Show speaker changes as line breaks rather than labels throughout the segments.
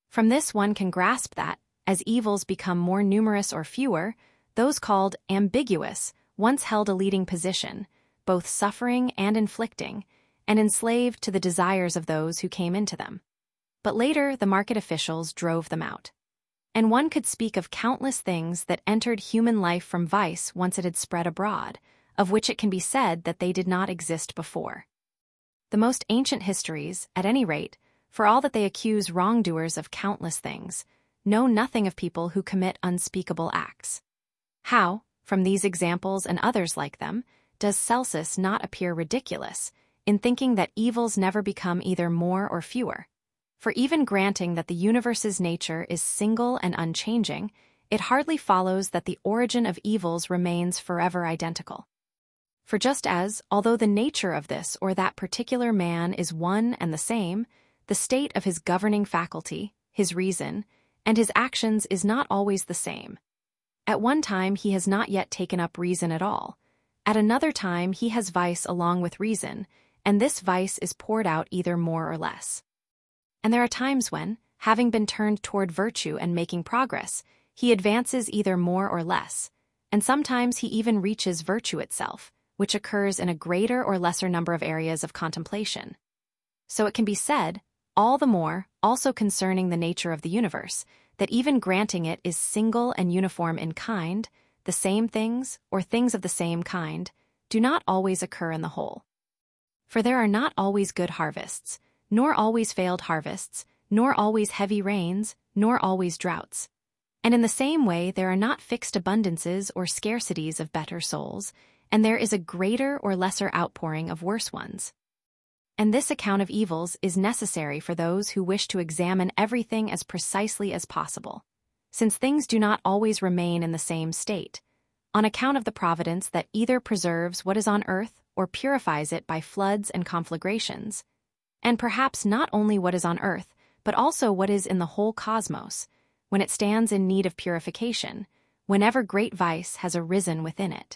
From this one can grasp that, as evils become more numerous or fewer, those called ambiguous once held a leading position, both suffering and inflicting, and enslaved to the desires of those who came into them. But later the market officials drove them out. And one could speak of countless things that entered human life from vice once it had spread abroad, of which it can be said that they did not exist before. The most ancient histories, at any rate, for all that they accuse wrongdoers of countless things, know nothing of people who commit unspeakable acts. How, from these examples and others like them, does Celsus not appear ridiculous in thinking that evils never become either more or fewer? For even granting that the universe's nature is single and unchanging, it hardly follows that the origin of evils remains forever identical. For just as, although the nature of this or that particular man is one and the same, the state of his governing faculty, his reason, and his actions is not always the same. At one time he has not yet taken up reason at all. At another time he has vice along with reason, and this vice is poured out either more or less. And there are times when, having been turned toward virtue and making progress, he advances either more or less, and sometimes he even reaches virtue itself, which occurs in a greater or lesser number of areas of contemplation. So it can be said, all the more, also concerning the nature of the universe, that even granting it is single and uniform in kind, the same things, or things of the same kind, do not always occur in the whole. For there are not always good harvests, nor always failed harvests, nor always heavy rains, nor always droughts. And in the same way there are not fixed abundances or scarcities of better souls, and there is a greater or lesser outpouring of worse ones. And this account of evils is necessary for those who wish to examine everything as precisely as possible, since things do not always remain in the same state, on account of the providence that either preserves what is on earth or purifies it by floods and conflagrations, and perhaps not only what is on earth, but also what is in the whole cosmos, when it stands in need of purification, whenever great vice has arisen within it.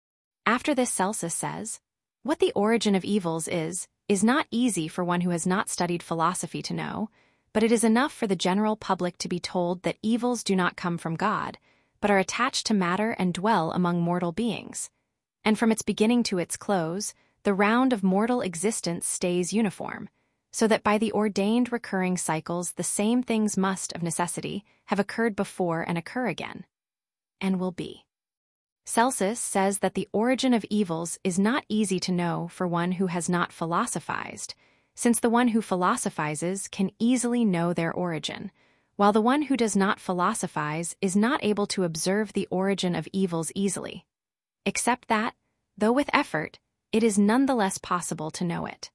After this Celsus says, what the origin of evils is not easy for one who has not studied philosophy to know, but it is enough for the general public to be told that evils do not come from God, but are attached to matter and dwell among mortal beings. And from its beginning to its close, the round of mortal existence stays uniform, so that by the ordained recurring cycles the same things must, of necessity, have occurred before and occur again, and will be. Celsus says that the origin of evils is not easy to know for one who has not philosophized, since the one who philosophizes can easily know their origin, while the one who does not philosophize is not able to observe the origin of evils easily, except that, though with effort, it is nonetheless possible to know it.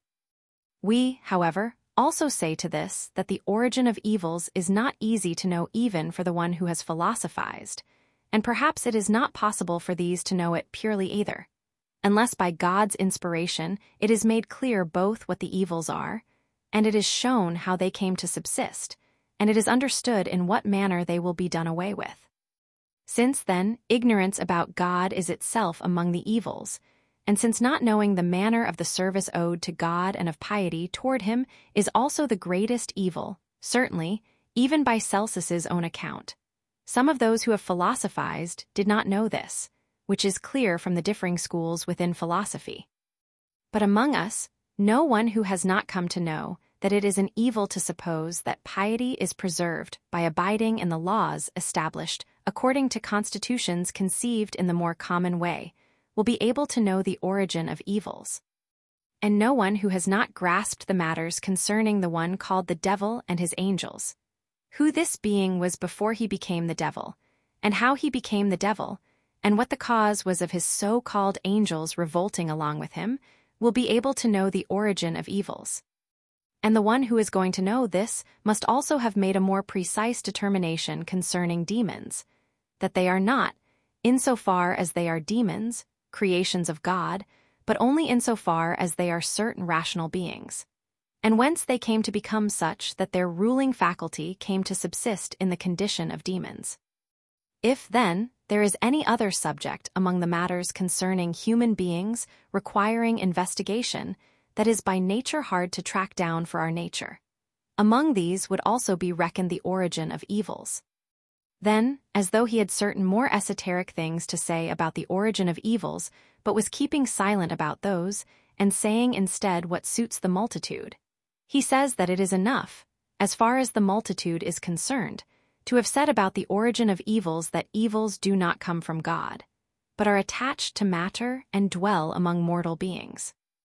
We, however, also say to this that the origin of evils is not easy to know even for the one who has philosophized, and perhaps it is not possible for these to know it purely either, unless by God's inspiration it is made clear both what the evils are, and it is shown how they came to subsist, and it is understood in what manner they will be done away with. Since, then, ignorance about God is itself among the evils, and since not knowing the manner of the service owed to God and of piety toward him is also the greatest evil, certainly, even by Celsus's own account, some of those who have philosophized did not know this, which is clear from the differing schools within philosophy. But among us, no one who has not come to know that it is an evil to suppose that piety is preserved by abiding in the laws established according to constitutions conceived in the more common way, will be able to know the origin of evils. And no one who has not grasped the matters concerning the one called the devil and his angels, who this being was before he became the devil, and how he became the devil, and what the cause was of his so-called angels revolting along with him, will be able to know the origin of evils. And the one who is going to know this must also have made a more precise determination concerning demons, that they are not, insofar as they are demons, creations of God, but only insofar as they are certain rational beings, and whence they came to become such that their ruling faculty came to subsist in the condition of demons. If, then, there is any other subject among the matters concerning human beings requiring investigation that is by nature hard to track down for our nature, Among these would also be reckoned the origin of evils. Then, as though he had certain more esoteric things to say about the origin of evils, but was keeping silent about those, and saying instead what suits the multitude, he says that it is enough, as far as the multitude is concerned, to have said about the origin of evils that evils do not come from God, but are attached to matter and dwell among mortal beings.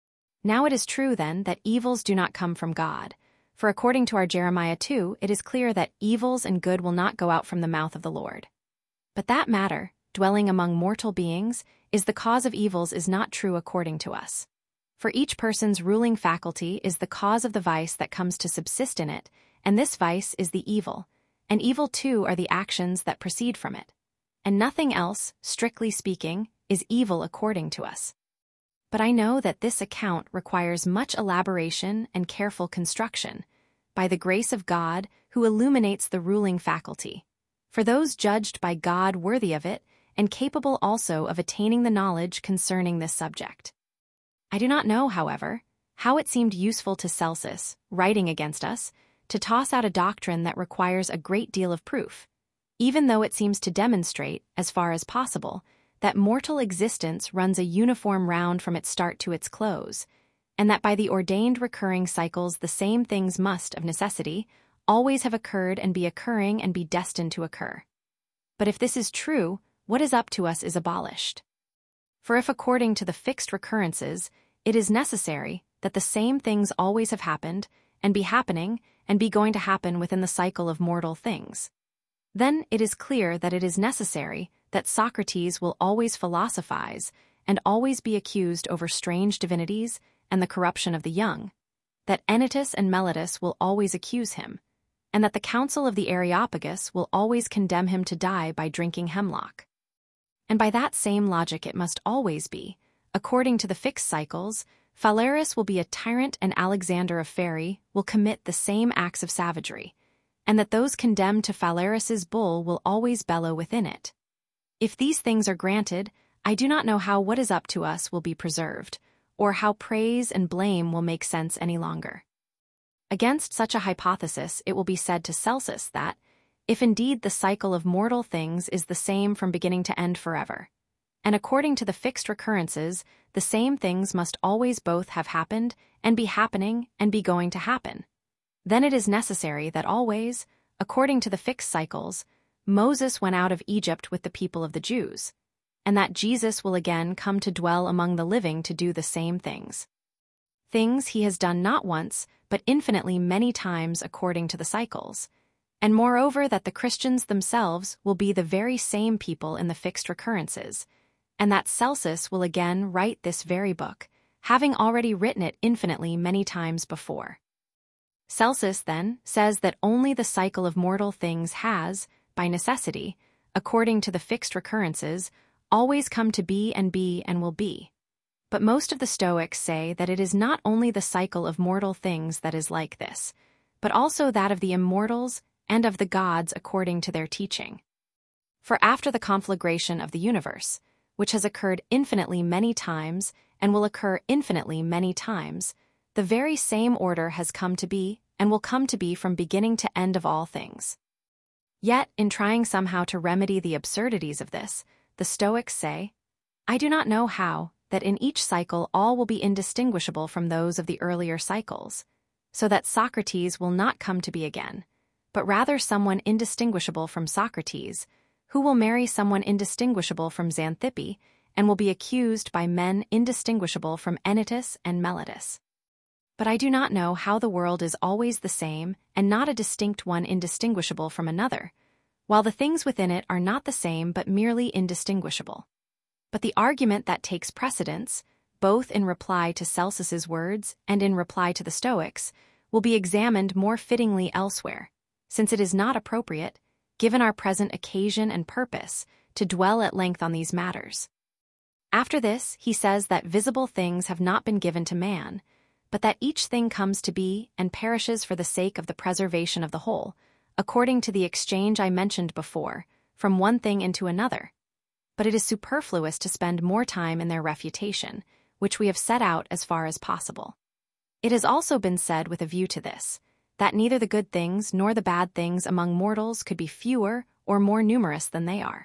Now it is true, then, that evils do not come from God, for according to our Jeremiah 2, it is clear that evils and good will not go out from the mouth of the Lord. But that matter, dwelling among mortal beings, is the cause of evils is not true according to us. For each person's ruling faculty is the cause of the vice that comes to subsist in it, and this vice is the evil, and evil too are the actions that proceed from it. And nothing else, strictly speaking, is evil according to us. But I know that this account requires much elaboration and careful construction, by the grace of God who illuminates the ruling faculty, for those judged by God worthy of it, and capable also of attaining the knowledge concerning this subject. I do not know, however, how it seemed useful to Celsus, writing against us, to toss out a doctrine that requires a great deal of proof, even though it seems to demonstrate, as far as possible, that mortal existence runs a uniform round from its start to its close, and that by the ordained recurring cycles the same things must, of necessity, always have occurred and be occurring and be destined to occur. But if this is true, what is up to us is abolished. For if according to the fixed recurrences, it is necessary that the same things always have happened, and be happening, and be going to happen within the cycle of mortal things, then it is clear that it is necessary that Socrates will always philosophize and always be accused over strange divinities and the corruption of the young, that Anytus and Meletus will always accuse him, and that the council of the Areopagus will always condemn him to die by drinking hemlock. And by that same logic it must always be, according to the fixed cycles, Phalaris will be a tyrant and Alexander of Phaerae will commit the same acts of savagery, and that those condemned to Phalaris's bull will always bellow within it. If these things are granted, I do not know how what is up to us will be preserved, or how praise and blame will make sense any longer. Against such a hypothesis it will be said to Celsus that, if indeed the cycle of mortal things is the same from beginning to end forever, and according to the fixed recurrences, the same things must always both have happened and be happening and be going to happen, then it is necessary that always, according to the fixed cycles, Moses went out of Egypt with the people of the Jews, and that Jesus will again come to dwell among the living to do the same things. Things he has done not once, but infinitely many times according to the cycles, and moreover that the Christians themselves will be the very same people in the fixed recurrences, and that Celsus will again write this very book, having already written it infinitely many times before. Celsus, then, says that only the cycle of mortal things has, by necessity, according to the fixed recurrences, always come to be and will be. But most of the Stoics say that it is not only the cycle of mortal things that is like this, but also that of the immortals and of the gods according to their teaching. For after the conflagration of the universe, which has occurred infinitely many times and will occur infinitely many times, the very same order has come to be and will come to be from beginning to end of all things. Yet, in trying somehow to remedy the absurdities of this, the Stoics say, I do not know how, that in each cycle all will be indistinguishable from those of the earlier cycles, so that Socrates will not come to be again, but rather someone indistinguishable from Socrates, who will marry someone indistinguishable from Xanthippe, and will be accused by men indistinguishable from Anytus and Meletus. But I do not know how the world is always the same and not a distinct one indistinguishable from another, while the things within it are not the same but merely indistinguishable. But the argument that takes precedence, both in reply to Celsus's words and in reply to the Stoics, will be examined more fittingly elsewhere, since it is not appropriate, given our present occasion and purpose, to dwell at length on these matters. After this, he says that visible things have not been given to man, but that each thing comes to be and perishes for the sake of the preservation of the whole, according to the exchange I mentioned before, from one thing into another. But it is superfluous to spend more time in their refutation, which we have set out as far as possible. It has also been said with a view to this, that neither the good things nor the bad things among mortals could be fewer or more numerous than they are.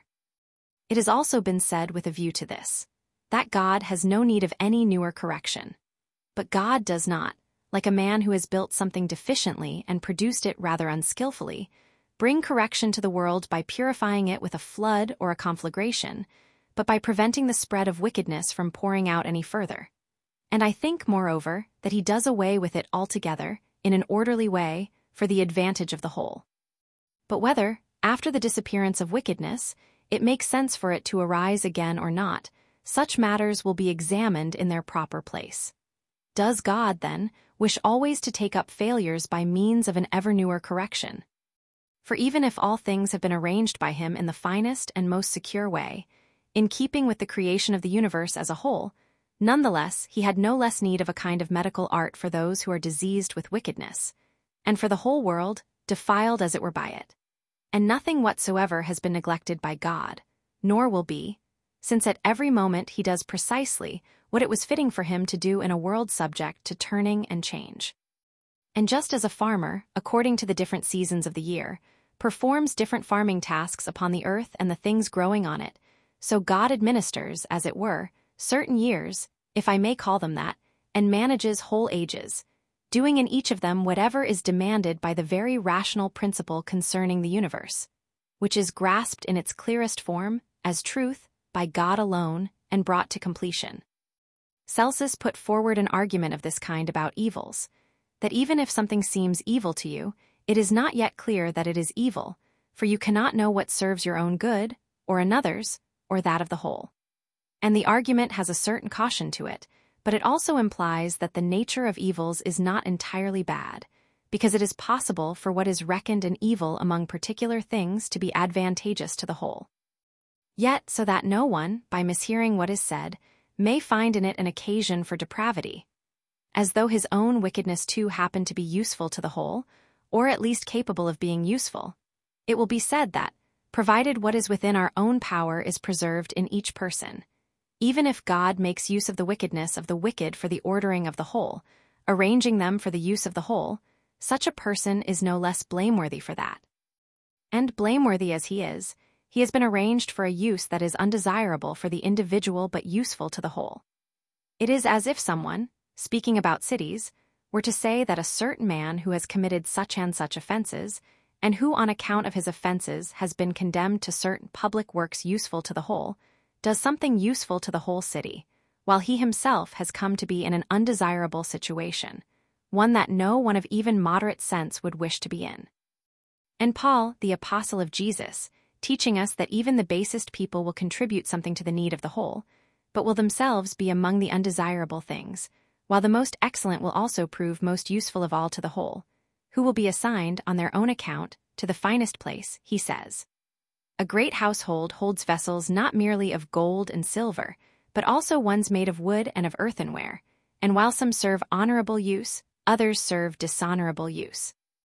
It has also been said with a view to this, that God has no need of any newer correction. But God does not, like a man who has built something deficiently and produced it rather unskillfully, bring correction to the world by purifying it with a flood or a conflagration, but by preventing the spread of wickedness from pouring out any further. And I think, moreover, that he does away with it altogether, in an orderly way, for the advantage of the whole. But whether, after the disappearance of wickedness, it makes sense for it to arise again or not, such matters will be examined in their proper place. Does God, then, wish always to take up failures by means of an ever newer correction? For even if all things have been arranged by him in the finest and most secure way, in keeping with the creation of the universe as a whole, nonetheless he had no less need of a kind of medical art for those who are diseased with wickedness, and for the whole world, defiled as it were by it. And nothing whatsoever has been neglected by God, nor will be, since at every moment he does precisely what it was fitting for him to do in a world subject to turning and change. And just as a farmer, according to the different seasons of the year, performs different farming tasks upon the earth and the things growing on it, so God administers, as it were, certain years, if I may call them that, and manages whole ages, doing in each of them whatever is demanded by the very rational principle concerning the universe, which is grasped in its clearest form, as truth, by God alone, and brought to completion. Celsus put forward an argument of this kind about evils, that even if something seems evil to you, it is not yet clear that it is evil, for you cannot know what serves your own good, or another's, or that of the whole. And the argument has a certain caution to it, but it also implies that the nature of evils is not entirely bad, because it is possible for what is reckoned an evil among particular things to be advantageous to the whole. Yet so that no one, by mishearing what is said, may find in it an occasion for depravity, as though his own wickedness too happened to be useful to the whole, or at least capable of being useful, it will be said that, provided what is within our own power is preserved in each person, even if God makes use of the wickedness of the wicked for the ordering of the whole, arranging them for the use of the whole, such a person is no less blameworthy for that. And blameworthy as he has been arranged for a use that is undesirable for the individual but useful to the whole. It is as if someone, speaking about cities, were to say that a certain man who has committed such and such offenses, and who on account of his offenses has been condemned to certain public works useful to the whole, does something useful to the whole city, while he himself has come to be in an undesirable situation, one that no one of even moderate sense would wish to be in. And Paul, the apostle of Jesus, teaching us that even the basest people will contribute something to the need of the whole, but will themselves be among the undesirable things, while the most excellent will also prove most useful of all to the whole, who will be assigned, on their own account, to the finest place, he says. A great household holds vessels not merely of gold and silver, but also ones made of wood and of earthenware, and while some serve honorable use, others serve dishonorable use.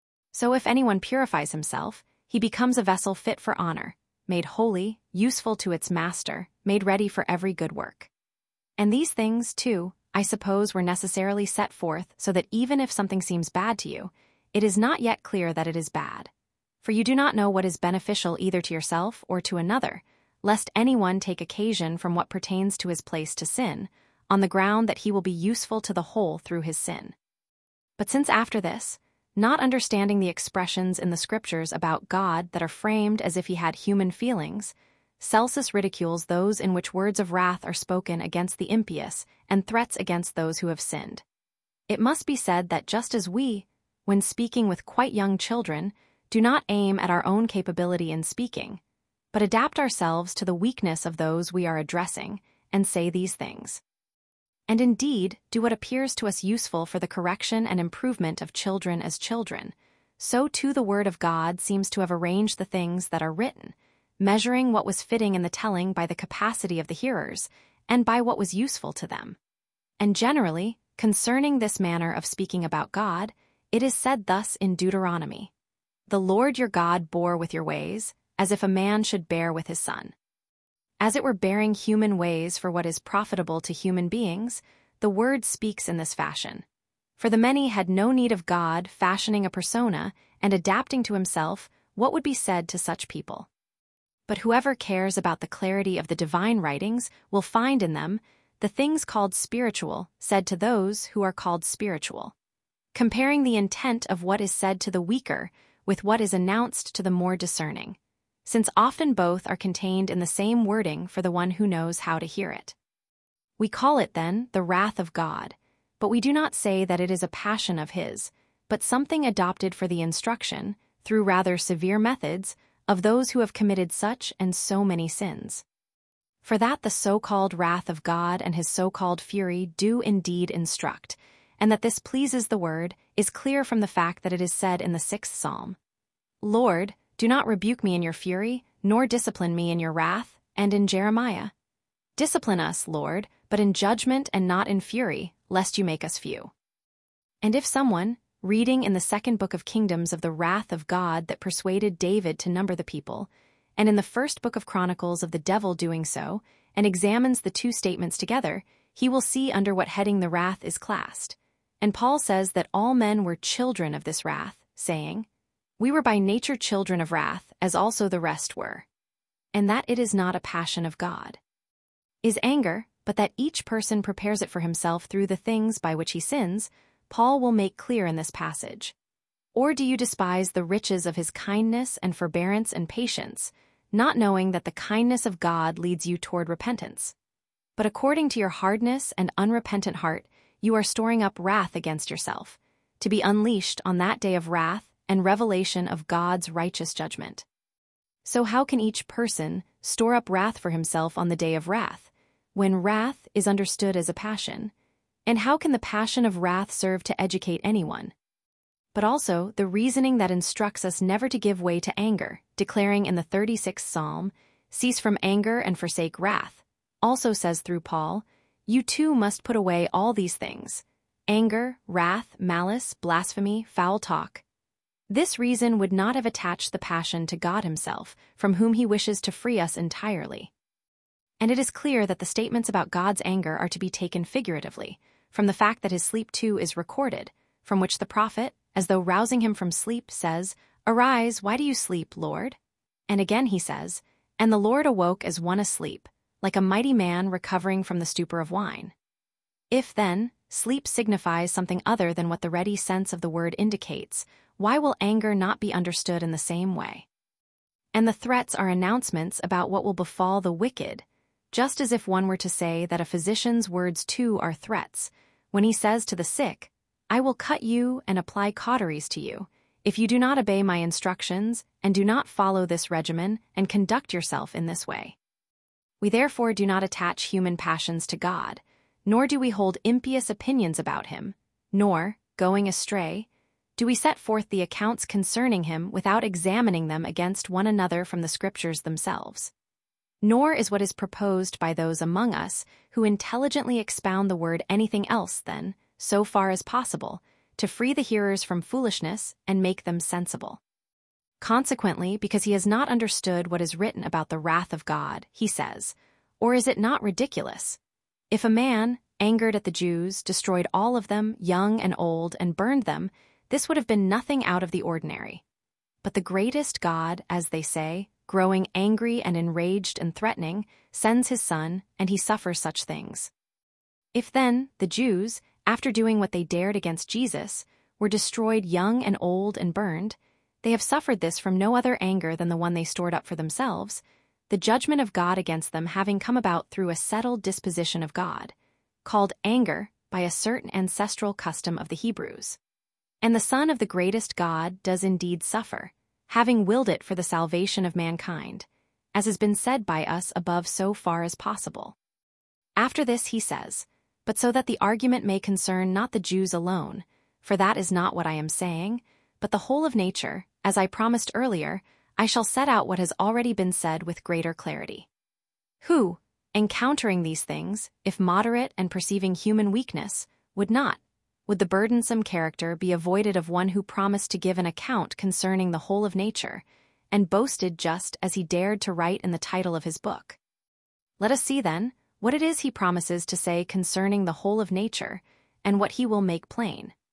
So if anyone purifies himself, he becomes a vessel fit for honor, made holy, useful to its master, made ready for every good work. And these things, too, I suppose were necessarily set forth so that even if something seems bad to you, it is not yet clear that it is bad. For you do not know what is beneficial either to yourself or to another, lest anyone take occasion from what pertains to his place to sin, on the ground that he will be useful to the whole through his sin. But since after this, not understanding the expressions in the Scriptures about God that are framed as if he had human feelings, Celsus ridicules those in which words of wrath are spoken against the impious and threats against those who have sinned. It must be said that just as we, when speaking with quite young children, do not aim at our own capability in speaking, but adapt ourselves to the weakness of those we are addressing, and say these things, and indeed do what appears to us useful for the correction and improvement of children as children, so too the word of God seems to have arranged the things that are written, measuring what was fitting in the telling by the capacity of the hearers, and by what was useful to them. And generally, concerning this manner of speaking about God, it is said thus in Deuteronomy, "The Lord your God bore with your ways, as if a man should bear with his son." As it were bearing human ways for what is profitable to human beings, the word speaks in this fashion. For the many had no need of God fashioning a persona and adapting to himself what would be said to such people. But whoever cares about the clarity of the divine writings will find in them the things called spiritual said to those who are called spiritual, comparing the intent of what is said to the weaker with what is announced to the more discerning, since often both are contained in the same wording for the one who knows how to hear it. We call it, then, the wrath of God, but we do not say that it is a passion of his, but something adopted for the instruction, through rather severe methods, of those who have committed such and so many sins. For that the so-called wrath of God and his so-called fury do indeed instruct, and that this pleases the word, is clear from the fact that it is said in the 6th Psalm, Lord, do not rebuke me in your fury, nor discipline me in your wrath, and in Jeremiah, discipline us, Lord, but in judgment and not in fury, lest you make us few. And if someone, reading in the 2nd book of Kingdoms of the wrath of God that persuaded David to number the people, and in the 1st book of Chronicles of the devil doing so, and examines the two statements together, he will see under what heading the wrath is classed. And Paul says that all men were children of this wrath, saying, We were by nature children of wrath, as also the rest were. And that it is not a passion of God. Is anger, but that each person prepares it for himself through the things by which he sins, Paul will make clear in this passage. Or do you despise the riches of his kindness and forbearance and patience, not knowing that the kindness of God leads you toward repentance? But according to your hardness and unrepentant heart, you are storing up wrath against yourself, to be unleashed on that day of wrath and revelation of God's righteous judgment. So how can each person store up wrath for himself on the day of wrath, when wrath is understood as a passion? And how can the passion of wrath serve to educate anyone? But also the reasoning that instructs us never to give way to anger, declaring in the 36th Psalm, Cease from anger and forsake wrath, also says through Paul, You too must put away all these things: anger, wrath, malice, blasphemy, foul talk. This reason would not have attached the passion to God himself, from whom he wishes to free us entirely. And it is clear that the statements about God's anger are to be taken figuratively, from the fact that his sleep too is recorded, from which the prophet, as though rousing him from sleep, says, Arise, why do you sleep, Lord? And again he says, And the Lord awoke as one asleep, like a mighty man recovering from the stupor of wine. If, then, sleep signifies something other than what the ready sense of the word indicates, why will anger not be understood in the same way? And the threats are announcements about what will befall the wicked, just as if one were to say that a physician's words too are threats, when he says to the sick, I will cut you and apply cauteries to you, if you do not obey my instructions and do not follow this regimen and conduct yourself in this way. We therefore do not attach human passions to God, nor do we hold impious opinions about him, nor, going astray, do we set forth the accounts concerning him without examining them against one another from the Scriptures themselves. Nor is what is proposed by those among us who intelligently expound the word anything else than, so far as possible, to free the hearers from foolishness and make them sensible. Consequently, because he has not understood what is written about the wrath of God, he says, Or is it not ridiculous? If a man, angered at the Jews, destroyed all of them, young and old, and burned them, this would have been nothing out of the ordinary. But the greatest God, as they say, growing angry and enraged and threatening, sends his Son, and he suffers such things. If then, the Jews, after doing what they dared against Jesus, were destroyed young and old and burned, they have suffered this from no other anger than the one they stored up for themselves, the judgment of God against them having come about through a settled disposition of God, called anger by a certain ancestral custom of the Hebrews. And the Son of the greatest God does indeed suffer, having willed it for the salvation of mankind, as has been said by us above so far as possible. After this he says, But so that the argument may concern not the Jews alone, for that is not what I am saying, but the whole of nature, as I promised earlier, I shall set out what has already been said with greater clarity. Who, encountering these things, if moderate and perceiving human weakness, would the burdensome character be avoided of one who promised to give an account concerning the whole of nature, and boasted just as he dared to write in the title of his book? Let us see, then, what it is he promises to say concerning the whole of nature, and what he will make plain.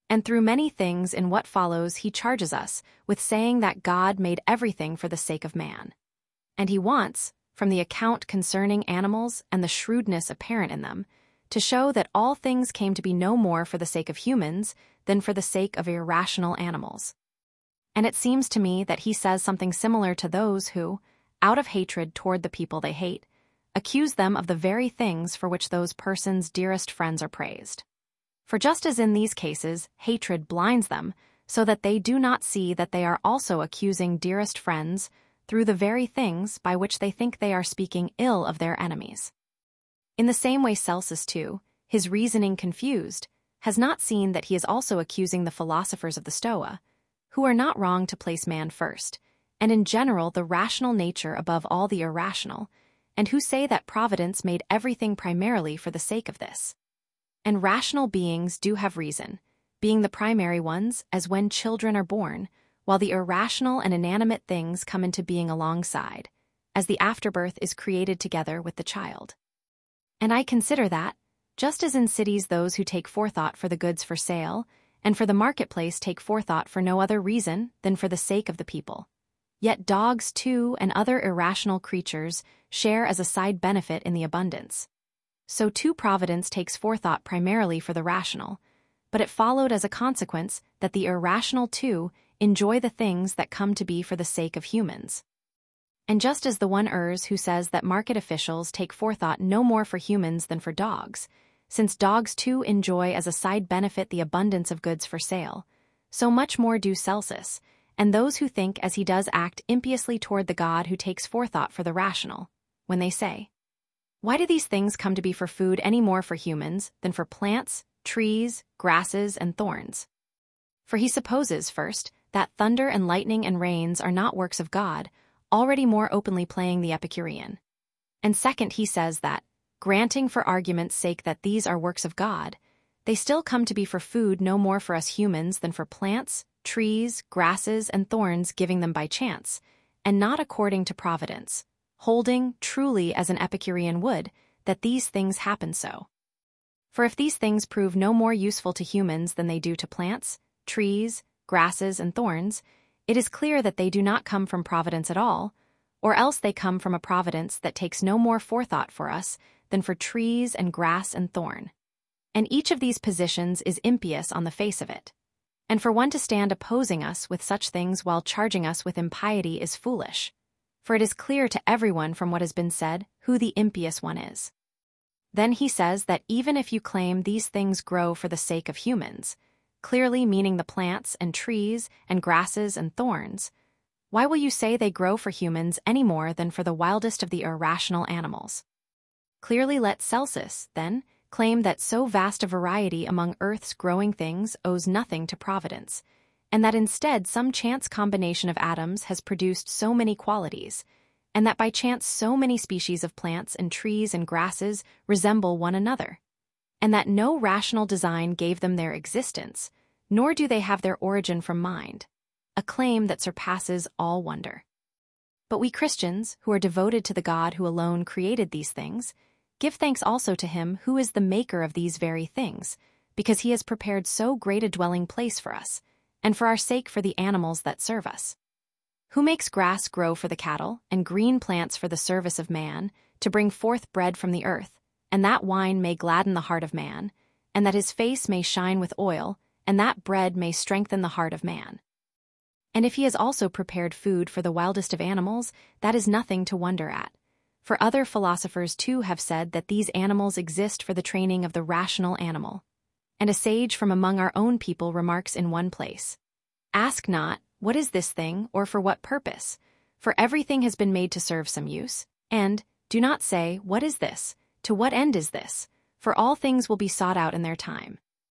And through many things in what follows he charges us with saying that God made everything for the sake of man. And he wants, from the account concerning animals and the shrewdness apparent in them, to show that all things came to be no more for the sake of humans than for the sake of irrational animals. And it seems to me that he says something similar to those who, out of hatred toward the people they hate, accuse them of the very things for which those persons' dearest friends are praised. For just as in these cases hatred blinds them, so that they do not see that they are also accusing dearest friends through the very things by which they think they are speaking ill of their enemies. In the same way Celsus too, his reasoning confused, has not seen that he is also accusing the philosophers of the Stoa, who are not wrong to place man first, and in general the rational nature above all the irrational, and who say that Providence made everything primarily for the sake of this. And rational beings do have reason, being the primary ones, as when children are born, while the irrational and inanimate things come into being alongside, as the afterbirth is created together with the child. And I consider that, just as in cities those who take forethought for the goods for sale, and for the marketplace take forethought for no other reason than for the sake of the people, yet dogs too and other irrational creatures share as a side benefit in the abundance. So too Providence takes forethought primarily for the rational, but it followed as a consequence that the irrational too enjoy the things that come to be for the sake of humans. And just as the one errs who says that market officials take forethought no more for humans than for dogs, since dogs too enjoy as a side benefit the abundance of goods for sale, so much more do Celsus, and those who think as he does act impiously toward the God who takes forethought for the rational, when they say, "Why do these things come to be for food any more for humans than for plants, trees, grasses, and thorns?" For he supposes, first, that thunder and lightning and rains are not works of God, already more openly playing the Epicurean. And second, he says that, granting for argument's sake that these are works of God, they still come to be for food no more for us humans than for plants, trees, grasses, and thorns giving them by chance, and not according to providence, holding, truly as an Epicurean would, that these things happen so. For if these things prove no more useful to humans than they do to plants, trees, grasses, and thorns, it is clear that they do not come from providence at all, or else they come from a providence that takes no more forethought for us than for trees and grass and thorn. And each of these positions is impious on the face of it. And for one to stand opposing us with such things while charging us with impiety is foolish, for it is clear to everyone from what has been said who the impious one is. Then he says that even if you claim these things grow for the sake of humans, clearly meaning the plants and trees and grasses and thorns, why will you say they grow for humans any more than for the wildest of the irrational animals? Clearly let Celsus, then, claim that so vast a variety among earth's growing things owes nothing to providence, and that instead some chance combination of atoms has produced so many qualities, and that by chance so many species of plants and trees and grasses resemble one another, and that no rational design gave them their existence, nor do they have their origin from mind, a claim that surpasses all wonder. But we Christians, who are devoted to the God who alone created these things, give thanks also to him who is the maker of these very things, because he has prepared so great a dwelling place for us, and for our sake for the animals that serve us. Who makes grass grow for the cattle, and green plants for the service of man, to bring forth bread from the earth, and that wine may gladden the heart of man, and that his face may shine with oil, and that bread may strengthen the heart of man. And if he has also prepared food for the wildest of animals, that is nothing to wonder at. For other philosophers too have said that these animals exist for the training of the rational animal. And a sage from among our own people remarks in one place, "Ask not, what is this thing, or for what purpose? For everything has been made to serve some use. And, do not say, what is this? To what end is this? For all things will be sought out in their time."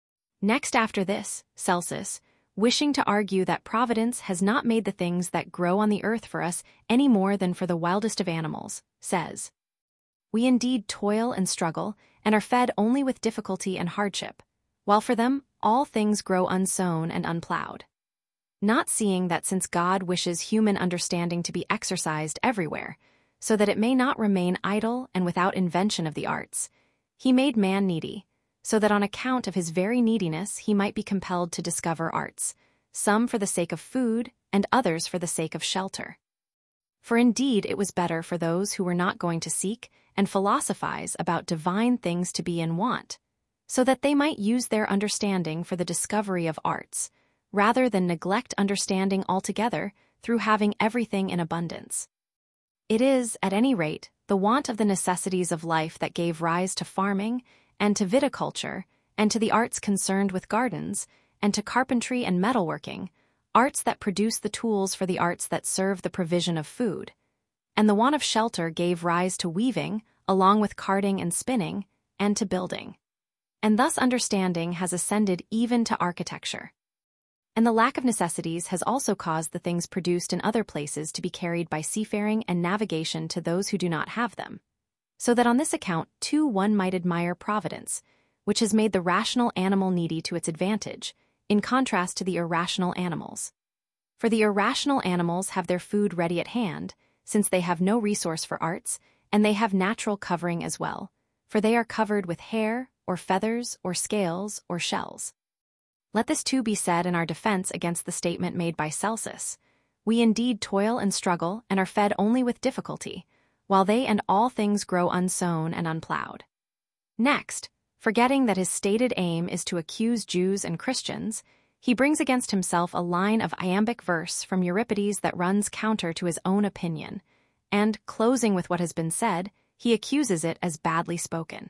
Next after this, Celsus, wishing to argue that providence has not made the things that grow on the earth for us any more than for the wildest of animals, says, "We indeed toil and struggle, and are fed only with difficulty and hardship, while for them all things grow unsown and unplowed. Not seeing that since God wishes human understanding to be exercised everywhere, so that it may not remain idle and without invention of the arts, he made man needy, so that on account of his very neediness he might be compelled to discover arts, some for the sake of food and others for the sake of shelter. For indeed it was better for those who were not going to seek and philosophize about divine things to be in want, so that they might use their understanding for the discovery of arts, rather than neglect understanding altogether through having everything in abundance. It is, at any rate, the want of the necessities of life that gave rise to farming and to viticulture and to the arts concerned with gardens and to carpentry and metalworking, arts that produce the tools for the arts that serve the provision of food. And the want of shelter gave rise to weaving, along with carding and spinning, and to building. And thus understanding has ascended even to architecture. And the lack of necessities has also caused the things produced in other places to be carried by seafaring and navigation to those who do not have them. So that on this account too one might admire providence, which has made the rational animal needy to its advantage, in contrast to the irrational animals. For the irrational animals have their food ready at hand, since they have no resource for arts, and they have natural covering as well, for they are covered with hair, or feathers, or scales, or shells. Let this too be said in our defense against the statement made by Celsus: we indeed toil and struggle and are fed only with difficulty, while they and all things grow unsown and unplowed. Next, forgetting that his stated aim is to accuse Jews and Christians, he brings against himself a line of iambic verse from Euripides that runs counter to his own opinion, and, closing with what has been said, he accuses it as badly spoken.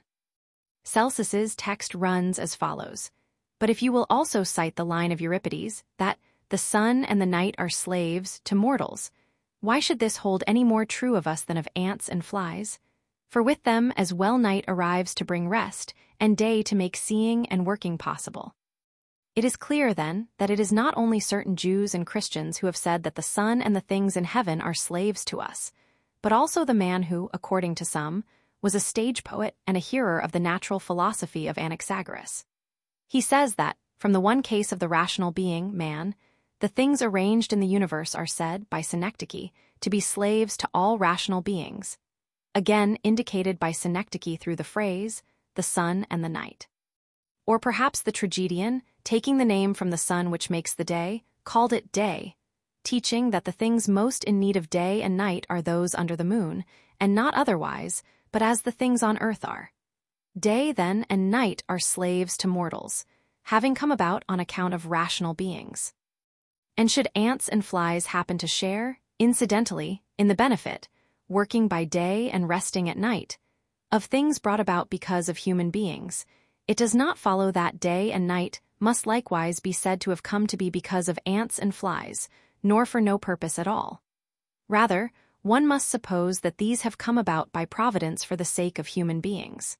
Celsus's text runs as follows: but if you will also cite the line of Euripides, that the sun and the night are slaves to mortals, why should this hold any more true of us than of ants and flies? For with them as well night arrives to bring rest, and day to make seeing and working possible. It is clear, then, that it is not only certain Jews and Christians who have said that the sun and the things in heaven are slaves to us, but also the man who, according to some, was a stage poet and a hearer of the natural philosophy of Anaxagoras. He says that, from the one case of the rational being, man, the things arranged in the universe are said, by synecdoche, to be slaves to all rational beings, again indicated by synecdoche through the phrase, the sun and the night. Or perhaps the tragedian, taking the name from the sun which makes the day, called it day, teaching that the things most in need of day and night are those under the moon, and not otherwise, but as the things on earth are. Day, then, and night are slaves to mortals, having come about on account of rational beings. And should ants and flies happen to share, incidentally, in the benefit, working by day and resting at night, of things brought about because of human beings, it does not follow that day and night must likewise be said to have come to be because of ants and flies, nor for no purpose at all. Rather, one must suppose that these have come about by providence for the sake of human beings.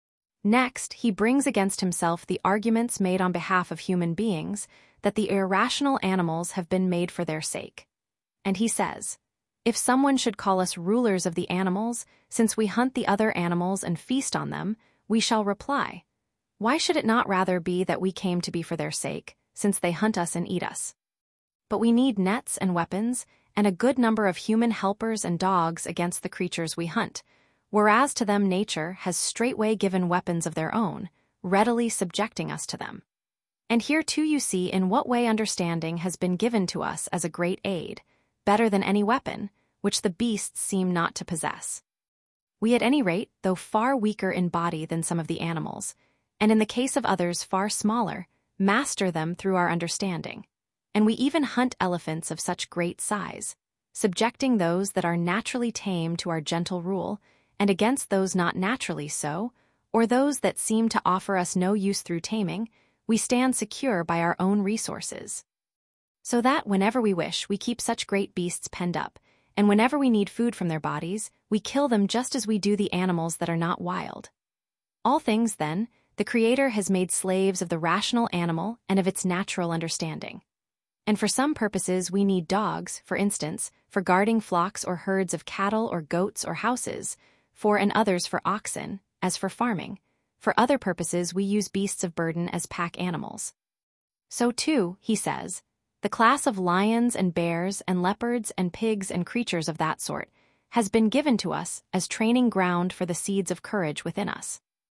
Next, he brings against himself the arguments made on behalf of human beings that the irrational animals have been made for their sake. And he says, if someone should call us rulers of the animals, since we hunt the other animals and feast on them, we shall reply, why should it not rather be that we came to be for their sake, since they hunt us and eat us? But we need nets and weapons, and a good number of human helpers and dogs against the creatures we hunt, whereas to them nature has straightway given weapons of their own, readily subjecting us to them. And here too you see in what way understanding has been given to us as a great aid, better than any weapon, which the beasts seem not to possess. We at any rate, though far weaker in body than some of the animals, and in the case of others far smaller, master them through our understanding. And we even hunt elephants of such great size, subjecting those that are naturally tame to our gentle rule, and against those not naturally so, or those that seem to offer us no use through taming, we stand secure by our own resources. So that whenever we wish, we keep such great beasts penned up, and whenever we need food from their bodies, we kill them just as we do the animals that are not wild. All things, then, the Creator has made slaves of the rational animal and of its natural understanding. And for some purposes we need dogs, for instance, for guarding flocks or herds of cattle or goats or houses, and others for oxen, as for farming. For other purposes we use beasts of burden as pack animals. So too, he says, the class of lions and bears and leopards and pigs and creatures of that sort has been given to us as training ground for the seeds of courage within us.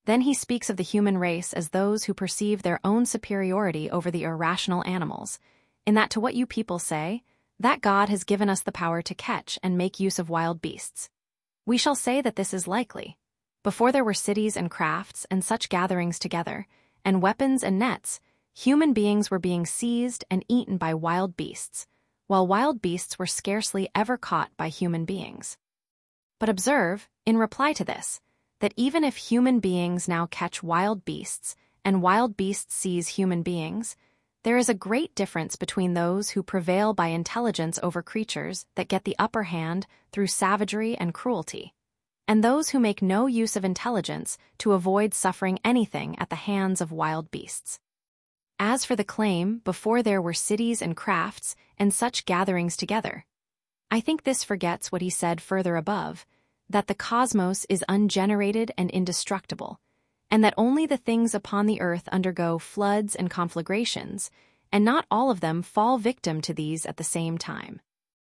Then he speaks of the human race as those who perceive their own superiority over the irrational animals, in that to what you people say, that God has given us the power to catch and make use of wild beasts. We shall say that this is likely. Before there were cities and crafts and such gatherings together, and weapons and nets, human beings were being seized and eaten by wild beasts, while wild beasts were scarcely ever caught by human beings. But observe, in reply to this, that even if human beings now catch wild beasts, and wild beasts seize human beings, there is a great difference between those who prevail by intelligence over creatures that get the upper hand through savagery and cruelty, and those who make no use of intelligence to avoid suffering anything at the hands of wild beasts. As for the claim, before there were cities and crafts and such gatherings together, I think this forgets what he said further above, that the cosmos is ungenerated and indestructible, and that only the things upon the earth undergo floods and conflagrations, and not all of them fall victim to these at the same time.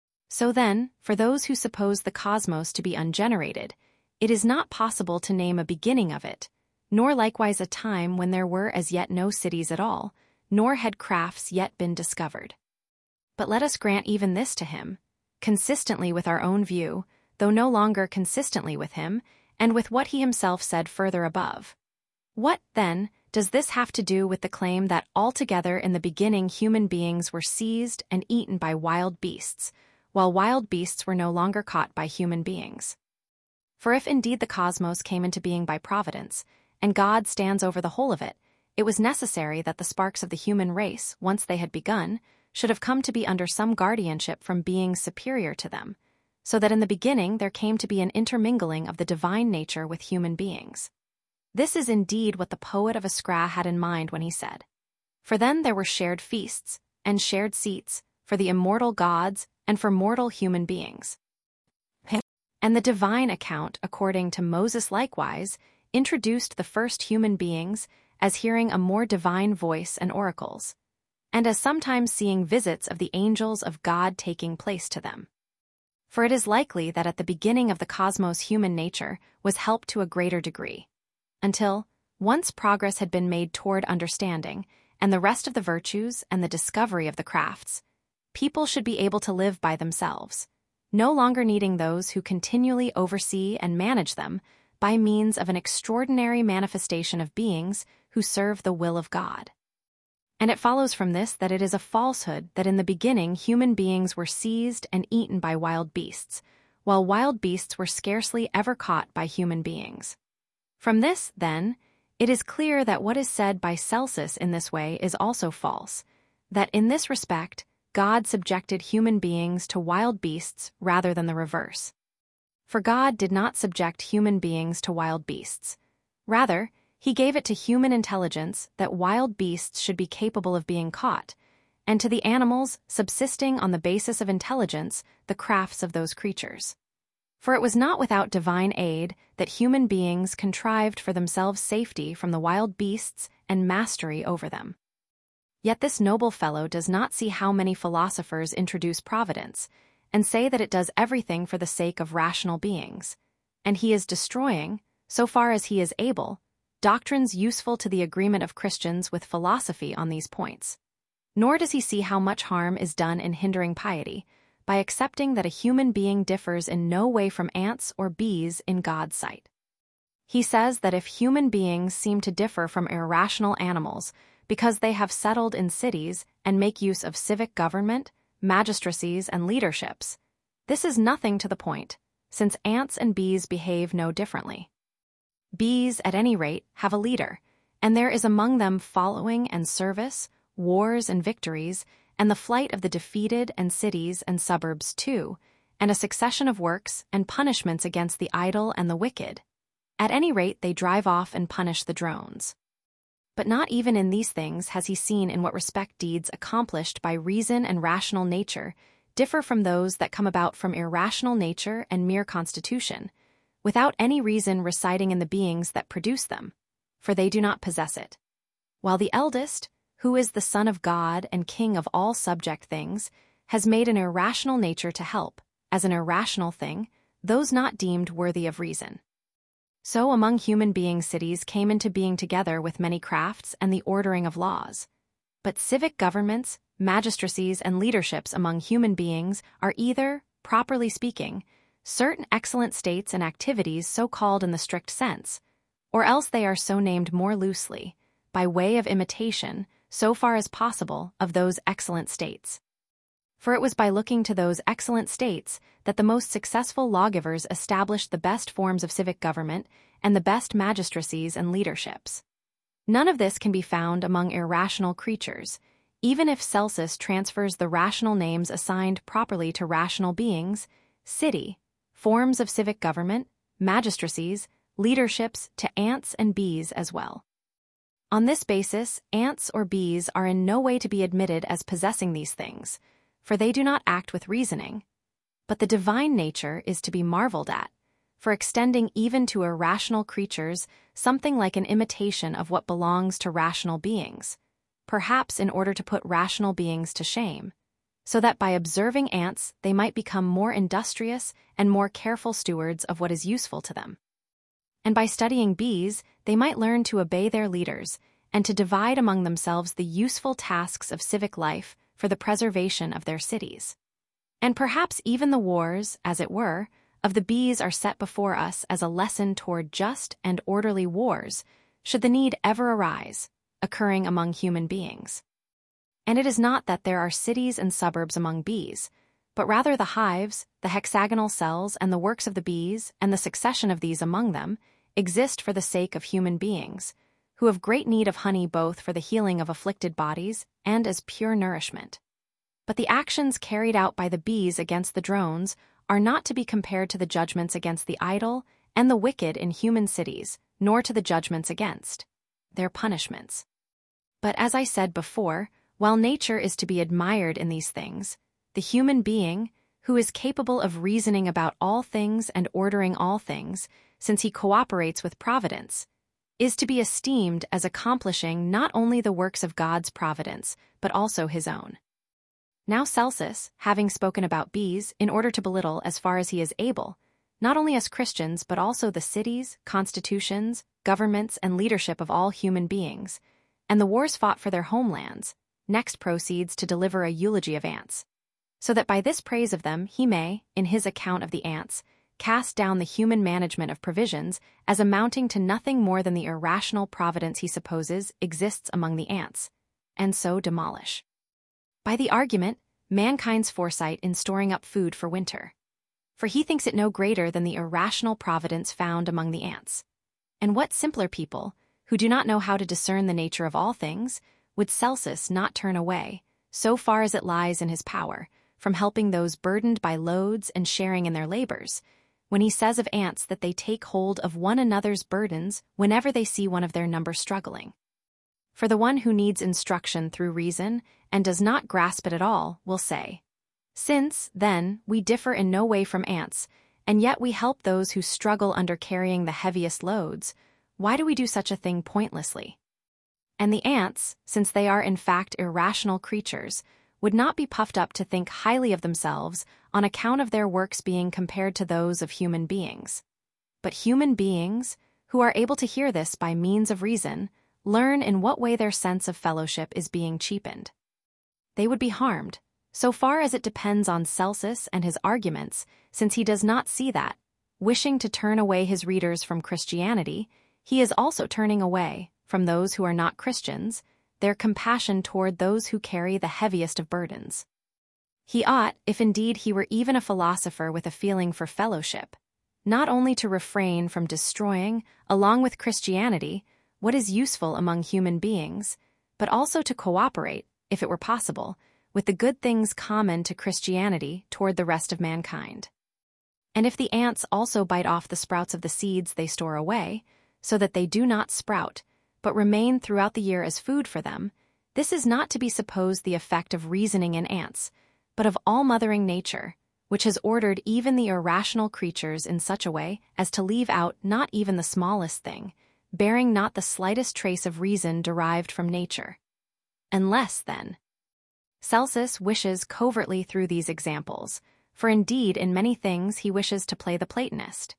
So then, for those who suppose the cosmos to be ungenerated, it is not possible to name a beginning of it, nor likewise a time when there were as yet no cities at all, nor had crafts yet been discovered. But let us grant even this to him, consistently with our own view, though no longer consistently with him, and with what he himself said further above. What, then, does this have to do with the claim that altogether in the beginning human beings were seized and eaten by wild beasts, while wild beasts were no longer caught by human beings? For if indeed the cosmos came into being by providence, and God stands over the whole of it, it was necessary that the sparks of the human race, once they had begun, should have come to be under some guardianship from beings superior to them, so that in the beginning there came to be an intermingling of the divine nature with human beings. This is indeed what the poet of Iskra had in mind when he said, "For then there were shared feasts, and shared seats, for the immortal gods and for mortal human beings." And the divine account, according to Moses likewise, introduced the first human beings as hearing a more divine voice and oracles, and as sometimes seeing visits of the angels of God taking place to them. For it is likely that at the beginning of the cosmos human nature was helped to a greater degree, until, once progress had been made toward understanding, and the rest of the virtues and the discovery of the crafts, people should be able to live by themselves, no longer needing those who continually oversee and manage them by means of an extraordinary manifestation of beings who serve the will of God. And it follows from this that it is a falsehood that in the beginning human beings were seized and eaten by wild beasts, while wild beasts were scarcely ever caught by human beings. From this, then, it is clear that what is said by Celsus in this way is also false, that in this respect, God subjected human beings to wild beasts rather than the reverse. For God did not subject human beings to wild beasts. Rather, he gave it to human intelligence that wild beasts should be capable of being caught, and to the animals subsisting on the basis of intelligence the crafts of those creatures. For it was not without divine aid that human beings contrived for themselves safety from the wild beasts and mastery over them. Yet this noble fellow does not see how many philosophers introduce providence, and say that it does everything for the sake of rational beings, and he is destroying, so far as he is able, doctrines useful to the agreement of Christians with philosophy on these points. Nor does he see how much harm is done in hindering piety, by accepting that a human being differs in no way from ants or bees in God's sight. He says that if human beings seem to differ from irrational animals because they have settled in cities and make use of civic government, magistracies, and leaderships, this is nothing to the point, since ants and bees behave no differently. Bees, at any rate, have a leader, and there is among them following and service, wars and victories, and the flight of the defeated and cities and suburbs too, and a succession of works and punishments against the idle and the wicked. At any rate, they drive off and punish the drones. But not even in these things has he seen in what respect deeds accomplished by reason and rational nature differ from those that come about from irrational nature and mere constitution, without any reason residing in the beings that produce them, for they do not possess it. While the eldest, who is the Son of God and King of all subject things, has made an irrational nature to help, as an irrational thing, those not deemed worthy of reason. So among human beings cities came into being together with many crafts and the ordering of laws. But civic governments, magistracies, and leaderships among human beings are either, properly speaking, certain excellent states and activities so called in the strict sense, or else they are so named more loosely, by way of imitation, so far as possible, of those excellent states. For it was by looking to those excellent states that the most successful lawgivers established the best forms of civic government and the best magistracies and leaderships. None of this can be found among irrational creatures, even if Celsus transfers the rational names assigned properly to rational beings, city, forms of civic government, magistracies, leaderships to ants and bees as well. On this basis, ants or bees are in no way to be admitted as possessing these things, for they do not act with reasoning. But the divine nature is to be marveled at, for extending even to irrational creatures something like an imitation of what belongs to rational beings, perhaps in order to put rational beings to shame, so that by observing ants they might become more industrious and more careful stewards of what is useful to them. And by studying bees, they might learn to obey their leaders and to divide among themselves the useful tasks of civic life for the preservation of their cities. And perhaps even the wars, as it were, of the bees are set before us as a lesson toward just and orderly wars, should the need ever arise, occurring among human beings. And it is not that there are cities and suburbs among bees, but rather the hives, the hexagonal cells, and the works of the bees, and the succession of these among them, exist for the sake of human beings, who have great need of honey both for the healing of afflicted bodies and as pure nourishment. But the actions carried out by the bees against the drones are not to be compared to the judgments against the idle and the wicked in human cities, nor to the judgments against their punishments. But as I said before, while nature is to be admired in these things, the human being, who is capable of reasoning about all things and ordering all things, since he cooperates with providence, is to be esteemed as accomplishing not only the works of God's providence, but also his own. Now Celsus, having spoken about bees in order to belittle as far as he is able, not only us Christians but also the cities, constitutions, governments, and leadership of all human beings, and the wars fought for their homelands, next proceeds to deliver a eulogy of ants, so that by this praise of them he may, in his account of the ants, cast down the human management of provisions as amounting to nothing more than the irrational providence he supposes exists among the ants, and so demolish, by the argument, mankind's foresight in storing up food for winter. For he thinks it no greater than the irrational providence found among the ants. And what simpler people, who do not know how to discern the nature of all things, would Celsus not turn away, so far as it lies in his power, from helping those burdened by loads and sharing in their labors, when he says of ants that they take hold of one another's burdens whenever they see one of their number struggling. For the one who needs instruction through reason and does not grasp it at all will say, "Since, then, we differ in no way from ants, and yet we help those who struggle under carrying the heaviest loads, why do we do such a thing pointlessly?" And the ants, since they are in fact irrational creatures, would not be puffed up to think highly of themselves on account of their works being compared to those of human beings. But human beings, who are able to hear this by means of reason, learn in what way their sense of fellowship is being cheapened. They would be harmed, so far as it depends on Celsus and his arguments, since he does not see that, wishing to turn away his readers from Christianity, he is also turning away, from those who are not Christians, their compassion toward those who carry the heaviest of burdens. He ought, if indeed he were even a philosopher with a feeling for fellowship, not only to refrain from destroying, along with Christianity, what is useful among human beings, but also to cooperate, if it were possible, with the good things common to Christianity toward the rest of mankind. And if the ants also bite off the sprouts of the seeds they store away, so that they do not sprout, but remain throughout the year as food for them, this is not to be supposed the effect of reasoning in ants, but of all-mothering nature, which has ordered even the irrational creatures in such a way as to leave out not even the smallest thing, bearing not the slightest trace of reason derived from nature. Unless, then, Celsus wishes covertly through these examples, for indeed in many things he wishes to play the Platonist.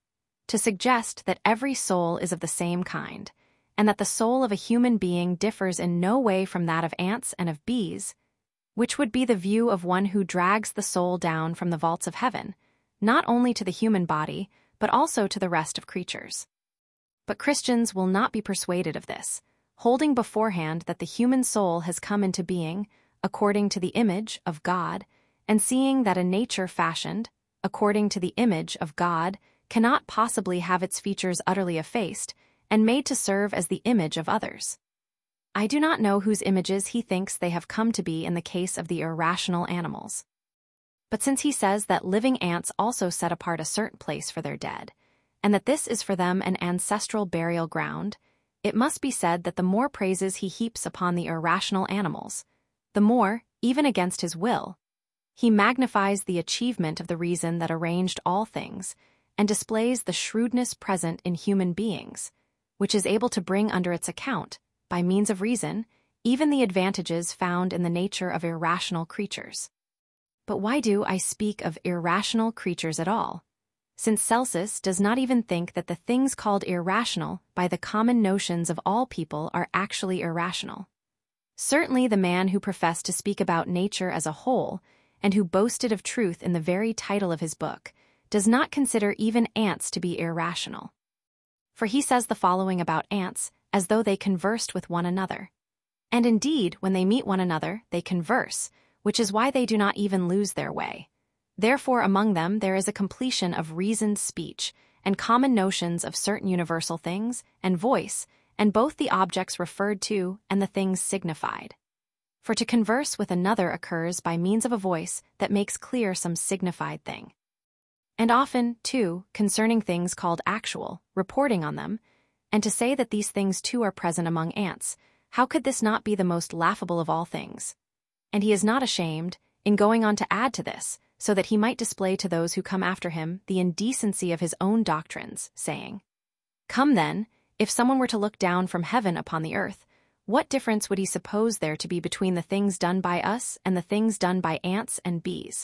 to suggest that every soul is of the same kind, and that the soul of a human being differs in no way from that of ants and of bees, which would be the view of one who drags the soul down from the vaults of heaven, not only to the human body, but also to the rest of creatures. But Christians will not be persuaded of this, holding beforehand that the human soul has come into being according to the image of God, and seeing that a nature fashioned according to the image of God cannot possibly have its features utterly effaced and made to serve as the image of others. I do not know whose images he thinks they have come to be in the case of the irrational animals. But since he says that living ants also set apart a certain place for their dead, and that this is for them an ancestral burial ground, it must be said that the more praises he heaps upon the irrational animals, the more, even against his will, he magnifies the achievement of the reason that arranged all things and displays the shrewdness present in human beings, which is able to bring under its account, by means of reason, even the advantages found in the nature of irrational creatures. But why do I speak of irrational creatures at all, since Celsus does not even think that the things called irrational by the common notions of all people are actually irrational? Certainly the man who professed to speak about nature as a whole, and who boasted of truth in the very title of his book, does not consider even ants to be irrational. For he says the following about ants, as though they conversed with one another. And indeed, when they meet one another, they converse, which is why they do not even lose their way. Therefore among them there is a completion of reasoned speech, and common notions of certain universal things, and voice, and both the objects referred to and the things signified. For to converse with another occurs by means of a voice that makes clear some signified thing. And often, too, concerning things called actual, reporting on them, and to say that these things too are present among ants, how could this not be the most laughable of all things? And he is not ashamed, in going on to add to this, so that he might display to those who come after him the indecency of his own doctrines, saying, Come then, if someone were to look down from heaven upon the earth, what difference would he suppose there to be between the things done by us and the things done by ants and bees?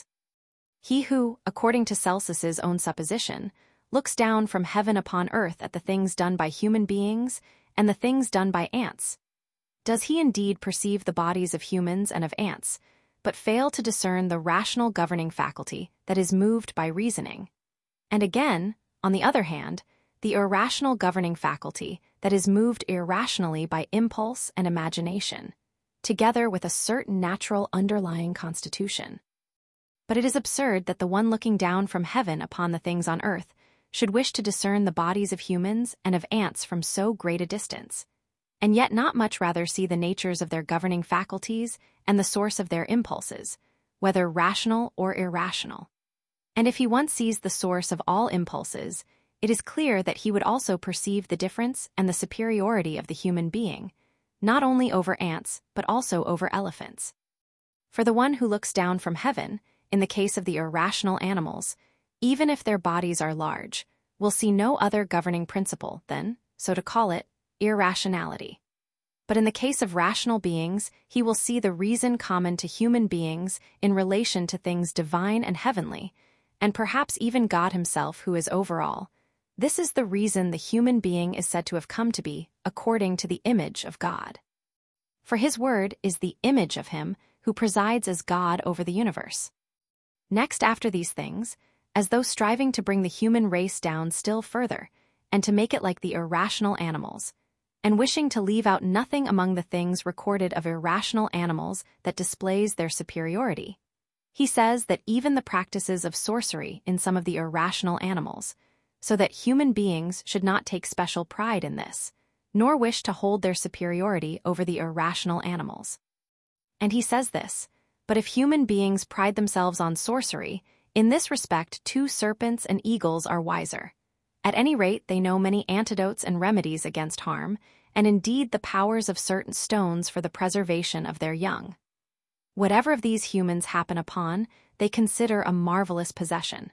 He who, according to Celsus's own supposition, looks down from heaven upon earth at the things done by human beings and the things done by ants, does he indeed perceive the bodies of humans and of ants, but fail to discern the rational governing faculty that is moved by reasoning? And again, on the other hand, the irrational governing faculty that is moved irrationally by impulse and imagination, together with a certain natural underlying constitution. But it is absurd that the one looking down from heaven upon the things on earth should wish to discern the bodies of humans and of ants from so great a distance, and yet not much rather see the natures of their governing faculties and the source of their impulses, whether rational or irrational. And if he once sees the source of all impulses, it is clear that he would also perceive the difference and the superiority of the human being, not only over ants, but also over elephants. For the one who looks down from heaven, in the case of the irrational animals, even if their bodies are large, will see no other governing principle than, so to call it, irrationality. But in the case of rational beings, he will see the reason common to human beings in relation to things divine and heavenly, and perhaps even God himself who is over all. This is the reason the human being is said to have come to be, according to the image of God. For his word is the image of him who presides as God over the universe. Next after these things, as though striving to bring the human race down still further, and to make it like the irrational animals, and wishing to leave out nothing among the things recorded of irrational animals that displays their superiority, he says that even the practices of sorcery in some of the irrational animals, so that human beings should not take special pride in this, nor wish to hold their superiority over the irrational animals. And he says this, but if human beings pride themselves on sorcery, in this respect 2 serpents and eagles are wiser. At any rate, they know many antidotes and remedies against harm, and indeed the powers of certain stones for the preservation of their young. Whatever of these humans happen upon, they consider a marvelous possession.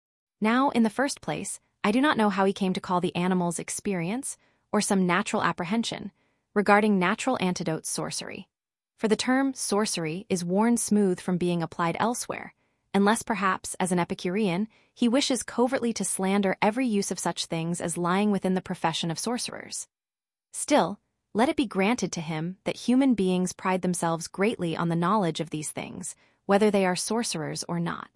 Now, in the first place, I do not know how he came to call the animals experience, or some natural apprehension, regarding natural antidotes sorcery. For the term sorcery is worn smooth from being applied elsewhere, unless perhaps, as an Epicurean, he wishes covertly to slander every use of such things as lying within the profession of sorcerers. Still, let it be granted to him that human beings pride themselves greatly on the knowledge of these things, whether they are sorcerers or not.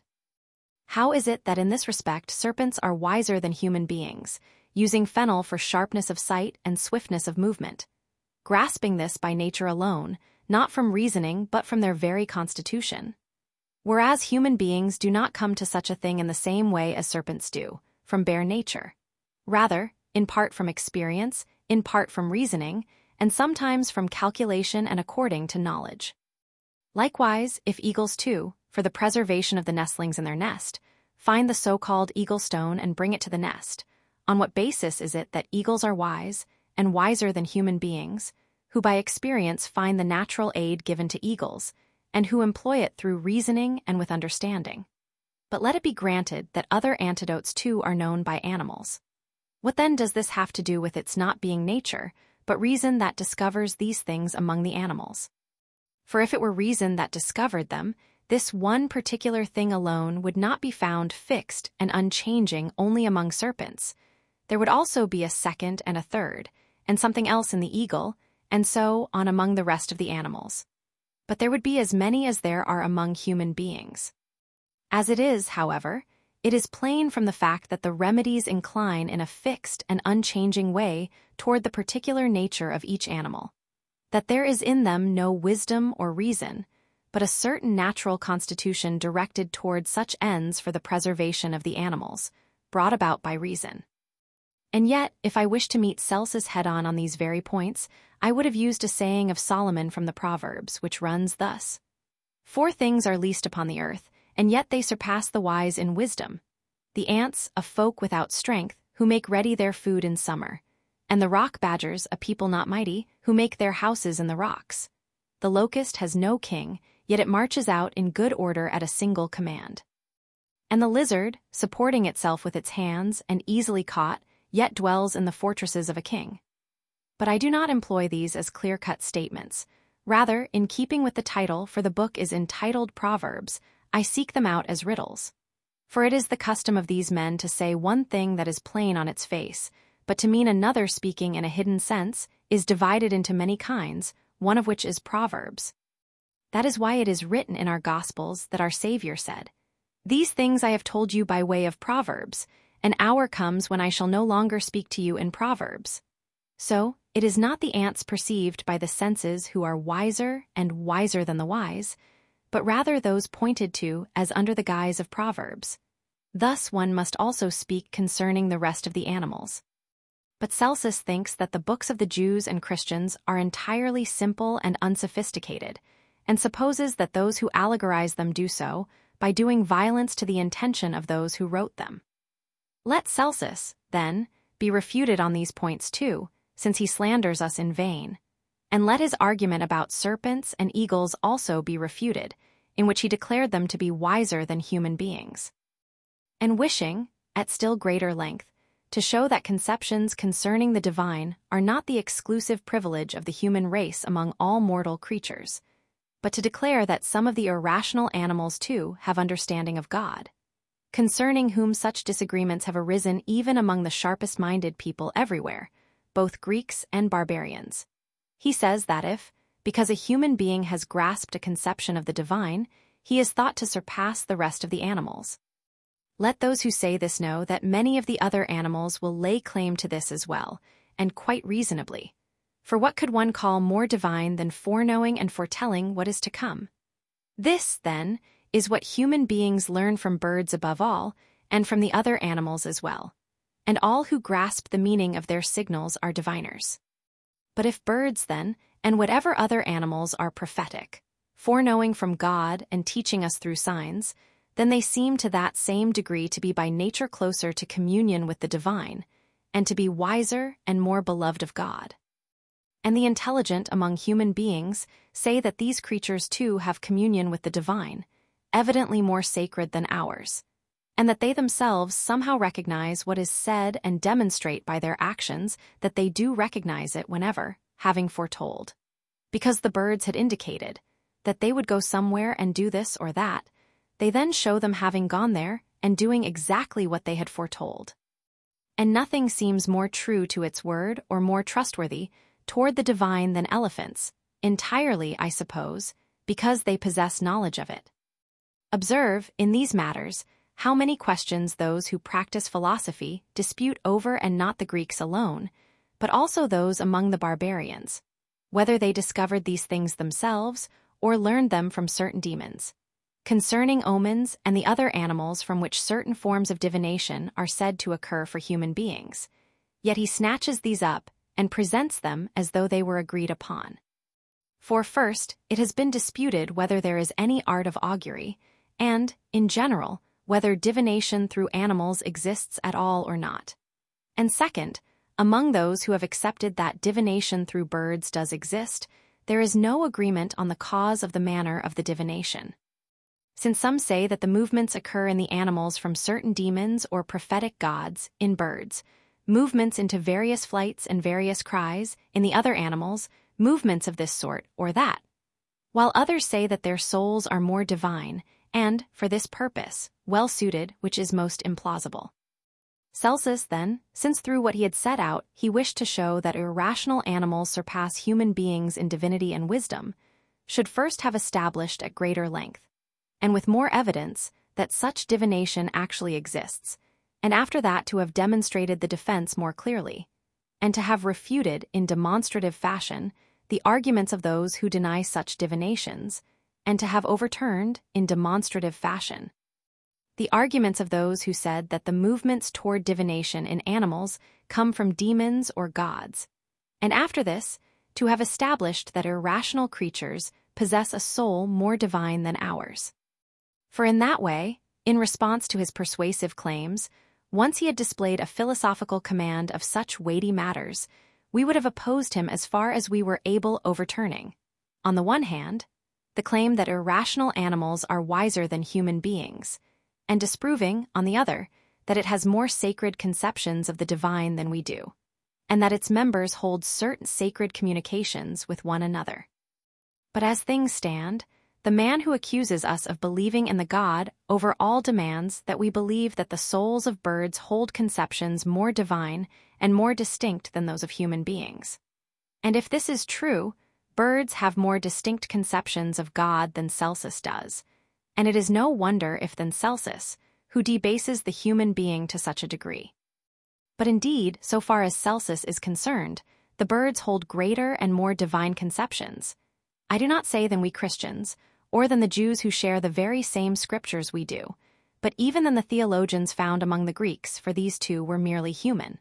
How is it that in this respect serpents are wiser than human beings, using fennel for sharpness of sight and swiftness of movement, grasping this by nature alone, not from reasoning but from their very constitution? Whereas human beings do not come to such a thing in the same way as serpents do, from bare nature. Rather, in part from experience, in part from reasoning, and sometimes from calculation and according to knowledge. Likewise, if eagles too, for the preservation of the nestlings in their nest, find the so-called eagle stone and bring it to the nest, on what basis is it that eagles are wise, and wiser than human beings, who by experience find the natural aid given to eagles, and who employ it through reasoning and with understanding? But let it be granted that other antidotes too are known by animals. What then does this have to do with its not being nature, but reason that discovers these things among the animals? For if it were reason that discovered them, this one particular thing alone would not be found fixed and unchanging only among serpents. There would also be a second and a third, and something else in the eagle, and so on among the rest of the animals. But there would be as many as there are among human beings. As it is, however, it is plain from the fact that the remedies incline in a fixed and unchanging way toward the particular nature of each animal, that there is in them no wisdom or reason, but a certain natural constitution directed toward such ends for the preservation of the animals, brought about by reason. And yet, if I wished to meet Celsus head-on on these very points, I would have used a saying of Solomon from the Proverbs, which runs thus: 4 things are least upon the earth, and yet they surpass the wise in wisdom. The ants, a folk without strength, who make ready their food in summer, and the rock badgers, a people not mighty, who make their houses in the rocks. The locust has no king, yet it marches out in good order at a single command. And the lizard, supporting itself with its hands and easily caught, yet dwells in the fortresses of a king. But I do not employ these as clear-cut statements. Rather, in keeping with the title, for the book is entitled Proverbs, I seek them out as riddles. For it is the custom of these men to say one thing that is plain on its face, but to mean another speaking in a hidden sense, is divided into many kinds, one of which is Proverbs. That is why it is written in our Gospels that our Savior said, "These things I have told you by way of Proverbs. An hour comes when I shall no longer speak to you in Proverbs." So, it is not the ants perceived by the senses who are wiser and wiser than the wise, but rather those pointed to as under the guise of Proverbs. Thus one must also speak concerning the rest of the animals. But Celsus thinks that the books of the Jews and Christians are entirely simple and unsophisticated, and supposes that those who allegorize them do so by doing violence to the intention of those who wrote them. Let Celsus, then, be refuted on these points too, since he slanders us in vain. And let his argument about serpents and eagles also be refuted, in which he declared them to be wiser than human beings. And wishing, at still greater length, to show that conceptions concerning the divine are not the exclusive privilege of the human race among all mortal creatures, but to declare that some of the irrational animals too have understanding of God, concerning whom such disagreements have arisen even among the sharpest-minded people everywhere, both Greeks and barbarians. He says that if, because a human being has grasped a conception of the divine, he is thought to surpass the rest of the animals. Let those who say this know that many of the other animals will lay claim to this as well, and quite reasonably. For what could one call more divine than foreknowing and foretelling what is to come? This, then, is what human beings learn from birds above all, and from the other animals as well. And all who grasp the meaning of their signals are diviners. But if birds, then, and whatever other animals are prophetic, foreknowing from God and teaching us through signs, then they seem to that same degree to be by nature closer to communion with the divine, and to be wiser and more beloved of God. And the intelligent among human beings say that these creatures too have communion with the divine, evidently more sacred than ours, and that they themselves somehow recognize what is said and demonstrate by their actions that they do recognize it whenever, having foretold, because the birds had indicated, that they would go somewhere and do this or that, they then show them having gone there and doing exactly what they had foretold. And nothing seems more true to its word or more trustworthy toward the divine than elephants, entirely, I suppose, because they possess knowledge of it. Observe, in these matters, how many questions those who practice philosophy dispute over, and not the Greeks alone, but also those among the barbarians, whether they discovered these things themselves or learned them from certain demons, concerning omens and the other animals from which certain forms of divination are said to occur for human beings. Yet he snatches these up and presents them as though they were agreed upon. For first, it has been disputed whether there is any art of augury, and, in general, whether divination through animals exists at all or not. And second, among those who have accepted that divination through birds does exist, there is no agreement on the cause of the manner of the divination. Since some say that the movements occur in the animals from certain demons or prophetic gods, in birds, movements into various flights and various cries, in the other animals, movements of this sort or that, while others say that their souls are more divine, and, for this purpose, well-suited, which is most implausible. Celsus, then, since through what he had set out he wished to show that irrational animals surpass human beings in divinity and wisdom, should first have established at greater length, and with more evidence, that such divination actually exists, and after that to have demonstrated the defense more clearly, and to have refuted in demonstrative fashion the arguments of those who deny such divinations, and to have overturned, in demonstrative fashion, the arguments of those who said that the movements toward divination in animals come from demons or gods, and after this, to have established that irrational creatures possess a soul more divine than ours. For in that way, in response to his persuasive claims, once he had displayed a philosophical command of such weighty matters, we would have opposed him as far as we were able, overturning, on the one hand, the claim that irrational animals are wiser than human beings, and disproving, on the other, that it has more sacred conceptions of the divine than we do, and that its members hold certain sacred communications with one another. But as things stand, the man who accuses us of believing in the God over all demands that we believe that the souls of birds hold conceptions more divine and more distinct than those of human beings. And if this is true, birds have more distinct conceptions of God than Celsus does, and it is no wonder if than Celsus, who debases the human being to such a degree. But indeed, so far as Celsus is concerned, the birds hold greater and more divine conceptions. I do not say than we Christians, or than the Jews who share the very same scriptures we do, but even than the theologians found among the Greeks, for these two were merely human.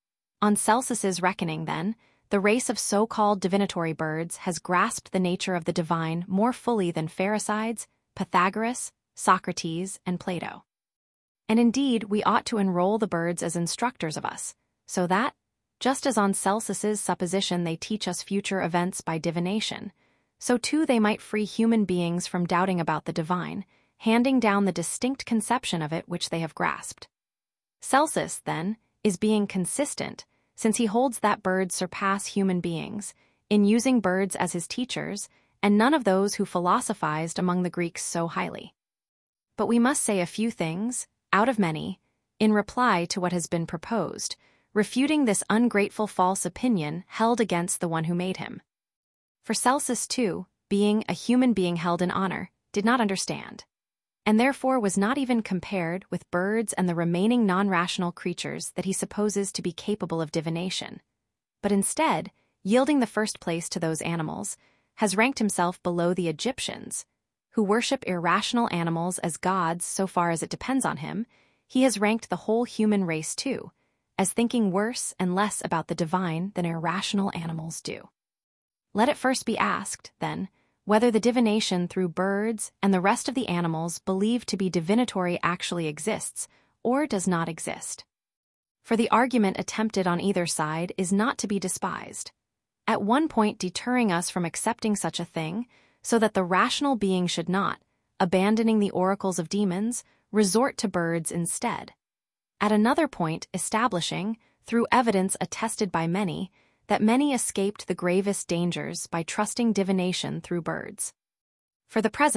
On Celsus's reckoning, then, the race of so-called divinatory birds has grasped the nature of the divine more fully than Pherecydes, Pythagoras, Socrates, and Plato. And indeed, we ought to enroll the birds as instructors of us, so that, just as on Celsus's supposition they teach us future events by divination, so too they might free human beings from doubting about the divine, handing down the distinct conception of it which they have grasped. Celsus, then, is being consistent, since he holds that birds surpass human beings, in using birds as his teachers, and none of those who philosophized among the Greeks so highly. But we must say a few things, out of many, in reply to what has been proposed, refuting this ungrateful false opinion held against the one who made him. For Celsus, too, being a human being held in honor, did not understand, and therefore was not even compared with birds and the remaining non-rational creatures that he supposes to be capable of divination, but instead, yielding the first place to those animals, has ranked himself below the Egyptians, who worship irrational animals as gods so far as it depends on him. He has ranked the whole human race, too, as thinking worse and less about the divine than irrational animals do. Let it first be asked, then, whether the divination through birds and the rest of the animals believed to be divinatory actually exists, or does not exist. For the argument attempted on either side is not to be despised, at one point deterring us from accepting such a thing, so that the rational being should not, abandoning the oracles of demons, resort to birds instead. At another point establishing, through evidence attested by many, that many escaped the gravest dangers by trusting divination through birds. For the present,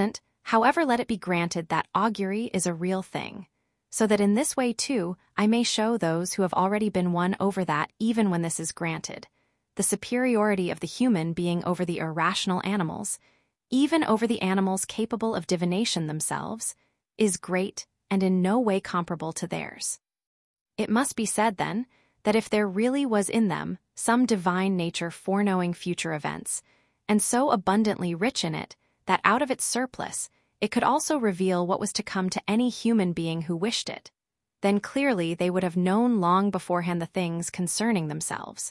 However, let it be granted that augury is a real thing, so that in this way too I may show those who have already been won over that even when this is granted, the superiority of the human being over the irrational animals, even over the animals capable of divination themselves, is great and in no way comparable to theirs. It must be said, then, that if there really was in them some divine nature foreknowing future events, and so abundantly rich in it that out of its surplus it could also reveal what was to come to any human being who wished it, then clearly they would have known long beforehand the things concerning themselves.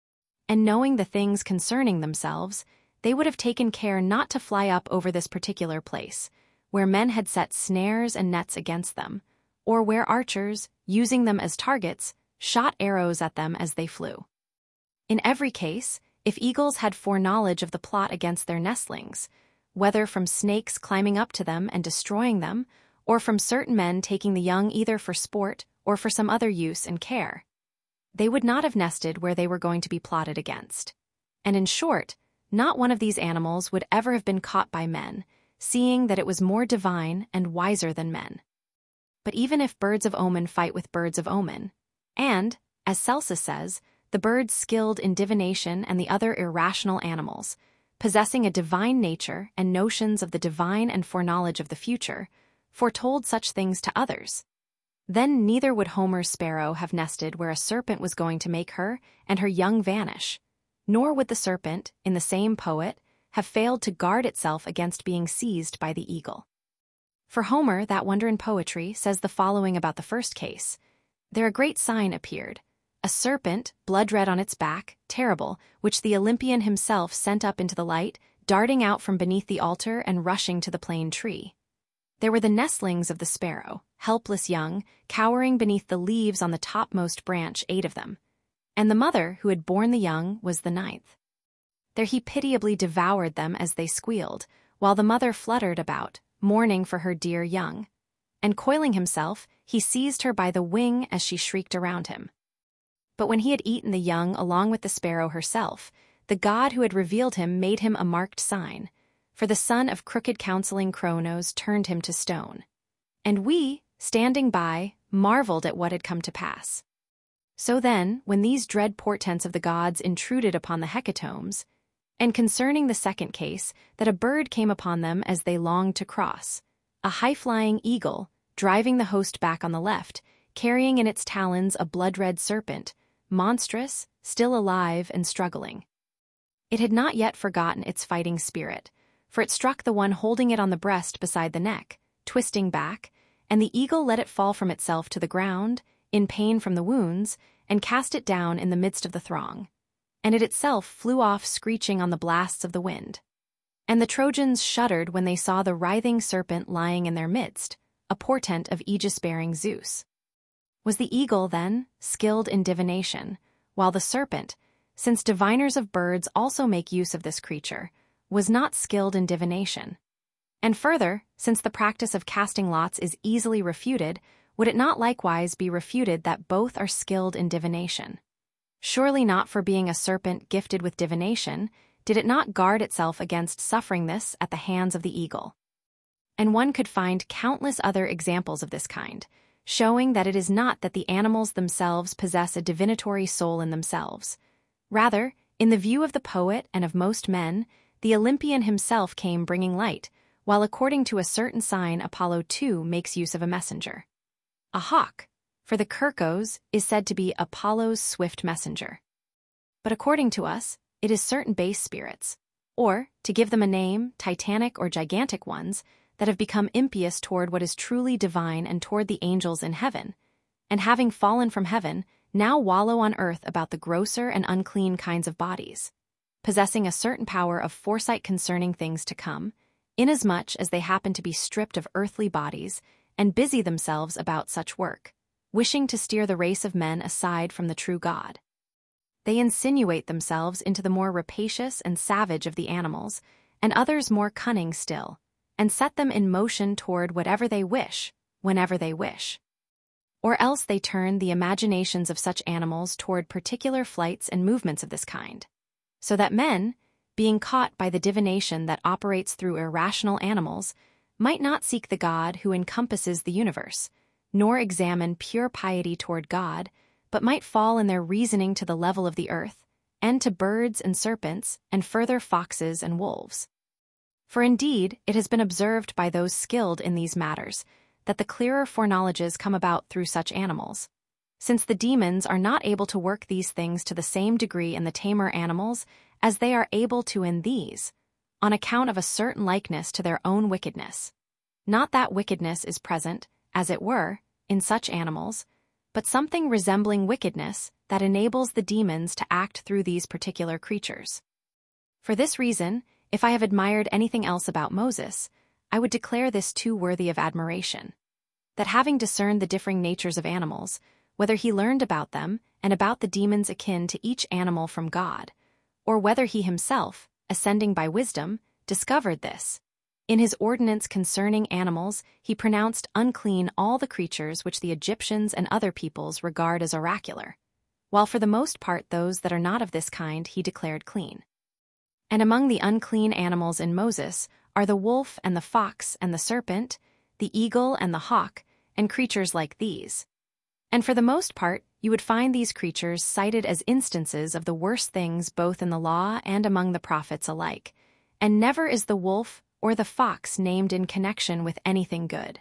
And knowing the things concerning themselves, they would have taken care not to fly up over this particular place, where men had set snares and nets against them, or where archers, using them as targets, shot arrows at them as they flew. In every case, if eagles had foreknowledge of the plot against their nestlings, whether from snakes climbing up to them and destroying them, or from certain men taking the young either for sport or for some other use and care, they would not have nested where they were going to be plotted against. And in short, not one of these animals would ever have been caught by men, seeing that it was more divine and wiser than men. But even if birds of omen fight with birds of omen, and, as Celsus says, the birds skilled in divination and the other irrational animals, possessing a divine nature and notions of the divine and foreknowledge of the future, foretold such things to others, then neither would Homer's sparrow have nested where a serpent was going to make her and her young vanish, nor would the serpent, in the same poet, have failed to guard itself against being seized by the eagle. For Homer, that wonder in poetry, says the following about the first case: "There a great sign appeared, a serpent, blood-red on its back, terrible, which the Olympian himself sent up into the light, darting out from beneath the altar and rushing to the plane tree. There were the nestlings of the sparrow, helpless young, cowering beneath the leaves on the topmost branch, 8 of them. And the mother, who had borne the young, was the 9th. There he pitiably devoured them as they squealed, while the mother fluttered about, mourning for her dear young. And coiling himself, he seized her by the wing as she shrieked around him. But when he had eaten the young along with the sparrow herself, the god who had revealed him made him a marked sign, for the son of crooked counseling Cronos turned him to stone. And we, standing by, marveled at what had come to pass. So then, when these dread portents of the gods intruded upon the hecatombs, and concerning the second case, that a bird came upon them as they longed to cross, a high-flying eagle, driving the host back on the left, carrying in its talons a blood-red serpent, monstrous, still alive and struggling. It had not yet forgotten its fighting spirit, for it struck the one holding it on the breast beside the neck, twisting back, and the eagle let it fall from itself to the ground, in pain from the wounds, and cast it down in the midst of the throng. And it itself flew off screeching on the blasts of the wind. And the Trojans shuddered when they saw the writhing serpent lying in their midst, a portent of aegis-bearing Zeus. Was the eagle, then, skilled in divination, while the serpent, since diviners of birds also make use of this creature, was not skilled in divination? And further, since the practice of casting lots is easily refuted, would it not likewise be refuted that both are skilled in divination? Surely not, for being a serpent gifted with divination, did it not guard itself against suffering this at the hands of the eagle? And one could find countless other examples of this kind, showing that it is not that the animals themselves possess a divinatory soul in themselves. Rather, in the view of the poet and of most men, the Olympian himself came bringing light, while according to a certain sign Apollo too makes use of a messenger. A hawk, for the Kirkos, is said to be Apollo's swift messenger. But according to us, it is certain base spirits, or, to give them a name, titanic or gigantic ones, that have become impious toward what is truly divine and toward the angels in heaven, and having fallen from heaven, now wallow on earth about the grosser and unclean kinds of bodies, possessing a certain power of foresight concerning things to come, inasmuch as they happen to be stripped of earthly bodies and busy themselves about such work, wishing to steer the race of men aside from the true God. They insinuate themselves into the more rapacious and savage of the animals, and others more cunning still, and set them in motion toward whatever they wish, whenever they wish. Or else they turn the imaginations of such animals toward particular flights and movements of this kind, so that men, being caught by the divination that operates through irrational animals, might not seek the God who encompasses the universe, nor examine pure piety toward God, but might fall in their reasoning to the level of the earth, and to birds and serpents, and further foxes and wolves. For indeed, it has been observed by those skilled in these matters, that the clearer foreknowledges come about through such animals. Since the demons are not able to work these things to the same degree in the tamer animals as they are able to in these, on account of a certain likeness to their own wickedness. Not that wickedness is present, as it were, in such animals, but something resembling wickedness that enables the demons to act through these particular creatures. For this reason, if I have admired anything else about Moses, I would declare this too worthy of admiration, that having discerned the differing natures of animals, whether he learned about them and about the demons akin to each animal from God, or whether he himself, ascending by wisdom, discovered this, in his ordinance concerning animals he pronounced unclean all the creatures which the Egyptians and other peoples regard as oracular, while for the most part those that are not of this kind he declared clean. And among the unclean animals in Moses are the wolf and the fox and the serpent, the eagle and the hawk, and creatures like these. And for the most part, you would find these creatures cited as instances of the worst things both in the law and among the prophets alike, and never is the wolf or the fox named in connection with anything good.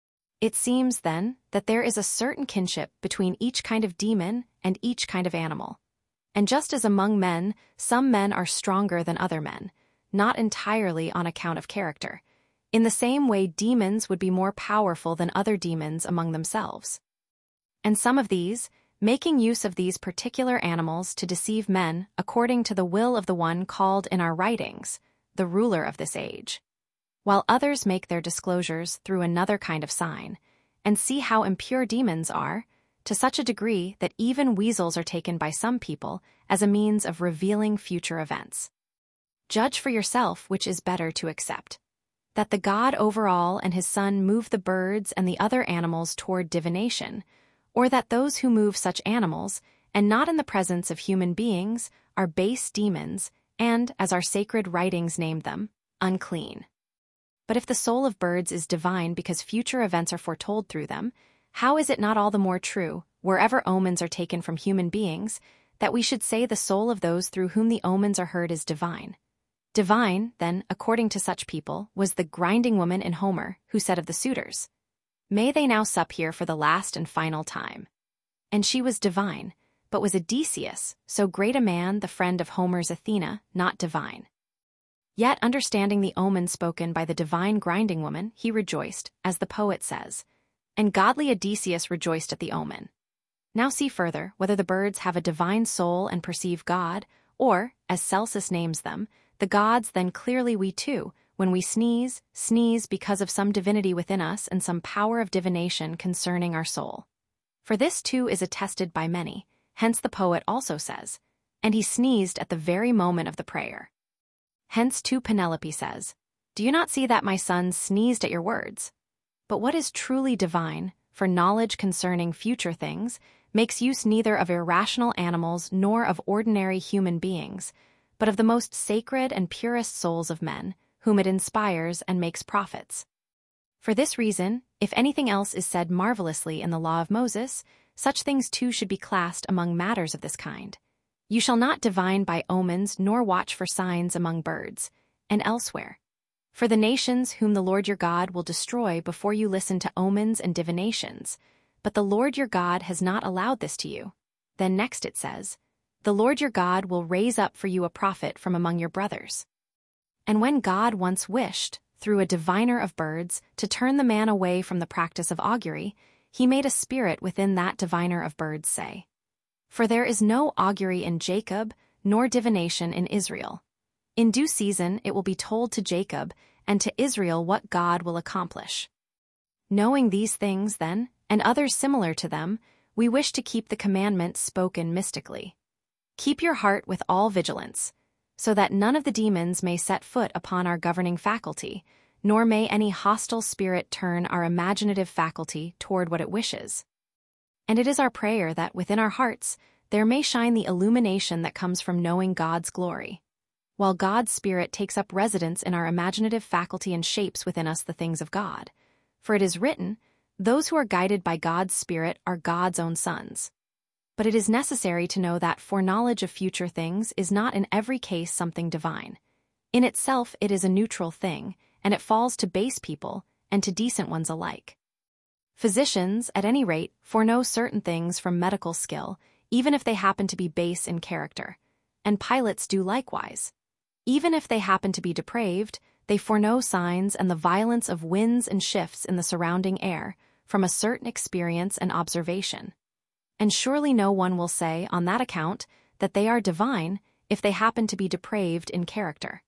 It seems, then, that there is a certain kinship between each kind of demon and each kind of animal. And just as among men, some men are stronger than other men, not entirely on account of character, in the same way demons would be more powerful than other demons among themselves. And some of these, making use of these particular animals to deceive men according to the will of the one called in our writings, the ruler of this age, while others make their disclosures through another kind of sign, and see how impure demons are, to such a degree that even weasels are taken by some people as a means of revealing future events. Judge for yourself which is better to accept, that the God over all and his Son move the birds and the other animals toward divination, or that those who move such animals, and not in the presence of human beings, are base demons, and, as our sacred writings name them, unclean. But if the soul of birds is divine because future events are foretold through them, how is it not all the more true, wherever omens are taken from human beings, that we should say the soul of those through whom the omens are heard is divine? Divine, then, according to such people, was the grinding woman in Homer, who said of the suitors, "May they now sup here for the last and final time." And she was divine, but was Odysseus, so great a man, the friend of Homer's Athena, not divine? Yet, understanding the omen spoken by the divine grinding woman, he rejoiced, as the poet says, and godly Odysseus rejoiced at the omen. Now see further whether the birds have a divine soul and perceive God, or, as Celsus names them, the gods. Then clearly we too, when we sneeze because of some divinity within us and some power of divination concerning our soul. For this too is attested by many, hence the poet also says, and he sneezed at the very moment of the prayer. Hence too Penelope says, "Do you not see that my son sneezed at your words?" But what is truly divine, for knowledge concerning future things, makes use neither of irrational animals nor of ordinary human beings, but of the most sacred and purest souls of men, whom it inspires and makes prophets. For this reason, if anything else is said marvelously in the law of Moses, such things too should be classed among matters of this kind. You shall not divine by omens nor watch for signs among birds, and elsewhere. For the nations whom the Lord your God will destroy before you listen to omens and divinations, but the Lord your God has not allowed this to you. Then next it says, the Lord your God will raise up for you a prophet from among your brothers. And when God once wished, through a diviner of birds, to turn the man away from the practice of augury, he made a spirit within that diviner of birds say, "For there is no augury in Jacob, nor divination in Israel. In due season it will be told to Jacob and to Israel what God will accomplish." Knowing these things, then, and others similar to them, we wish to keep the commandment spoken mystically. Keep your heart with all vigilance, so that none of the demons may set foot upon our governing faculty, nor may any hostile spirit turn our imaginative faculty toward what it wishes. And it is our prayer that within our hearts there may shine the illumination that comes from knowing God's glory. while God's Spirit takes up residence in our imaginative faculty and shapes within us the things of God. For it is written, "Those who are guided by God's Spirit are God's own sons." But it is necessary to know that foreknowledge of future things is not in every case something divine. In itself, it is a neutral thing, and it falls to base people and to decent ones alike. Physicians, at any rate, foreknow certain things from medical skill, even if they happen to be base in character. And pilots do likewise. Even if they happen to be depraved, they foreknow signs and the violence of winds and shifts in the surrounding air from a certain experience and observation. And surely no one will say, on that account, that they are divine if they happen to be depraved in character.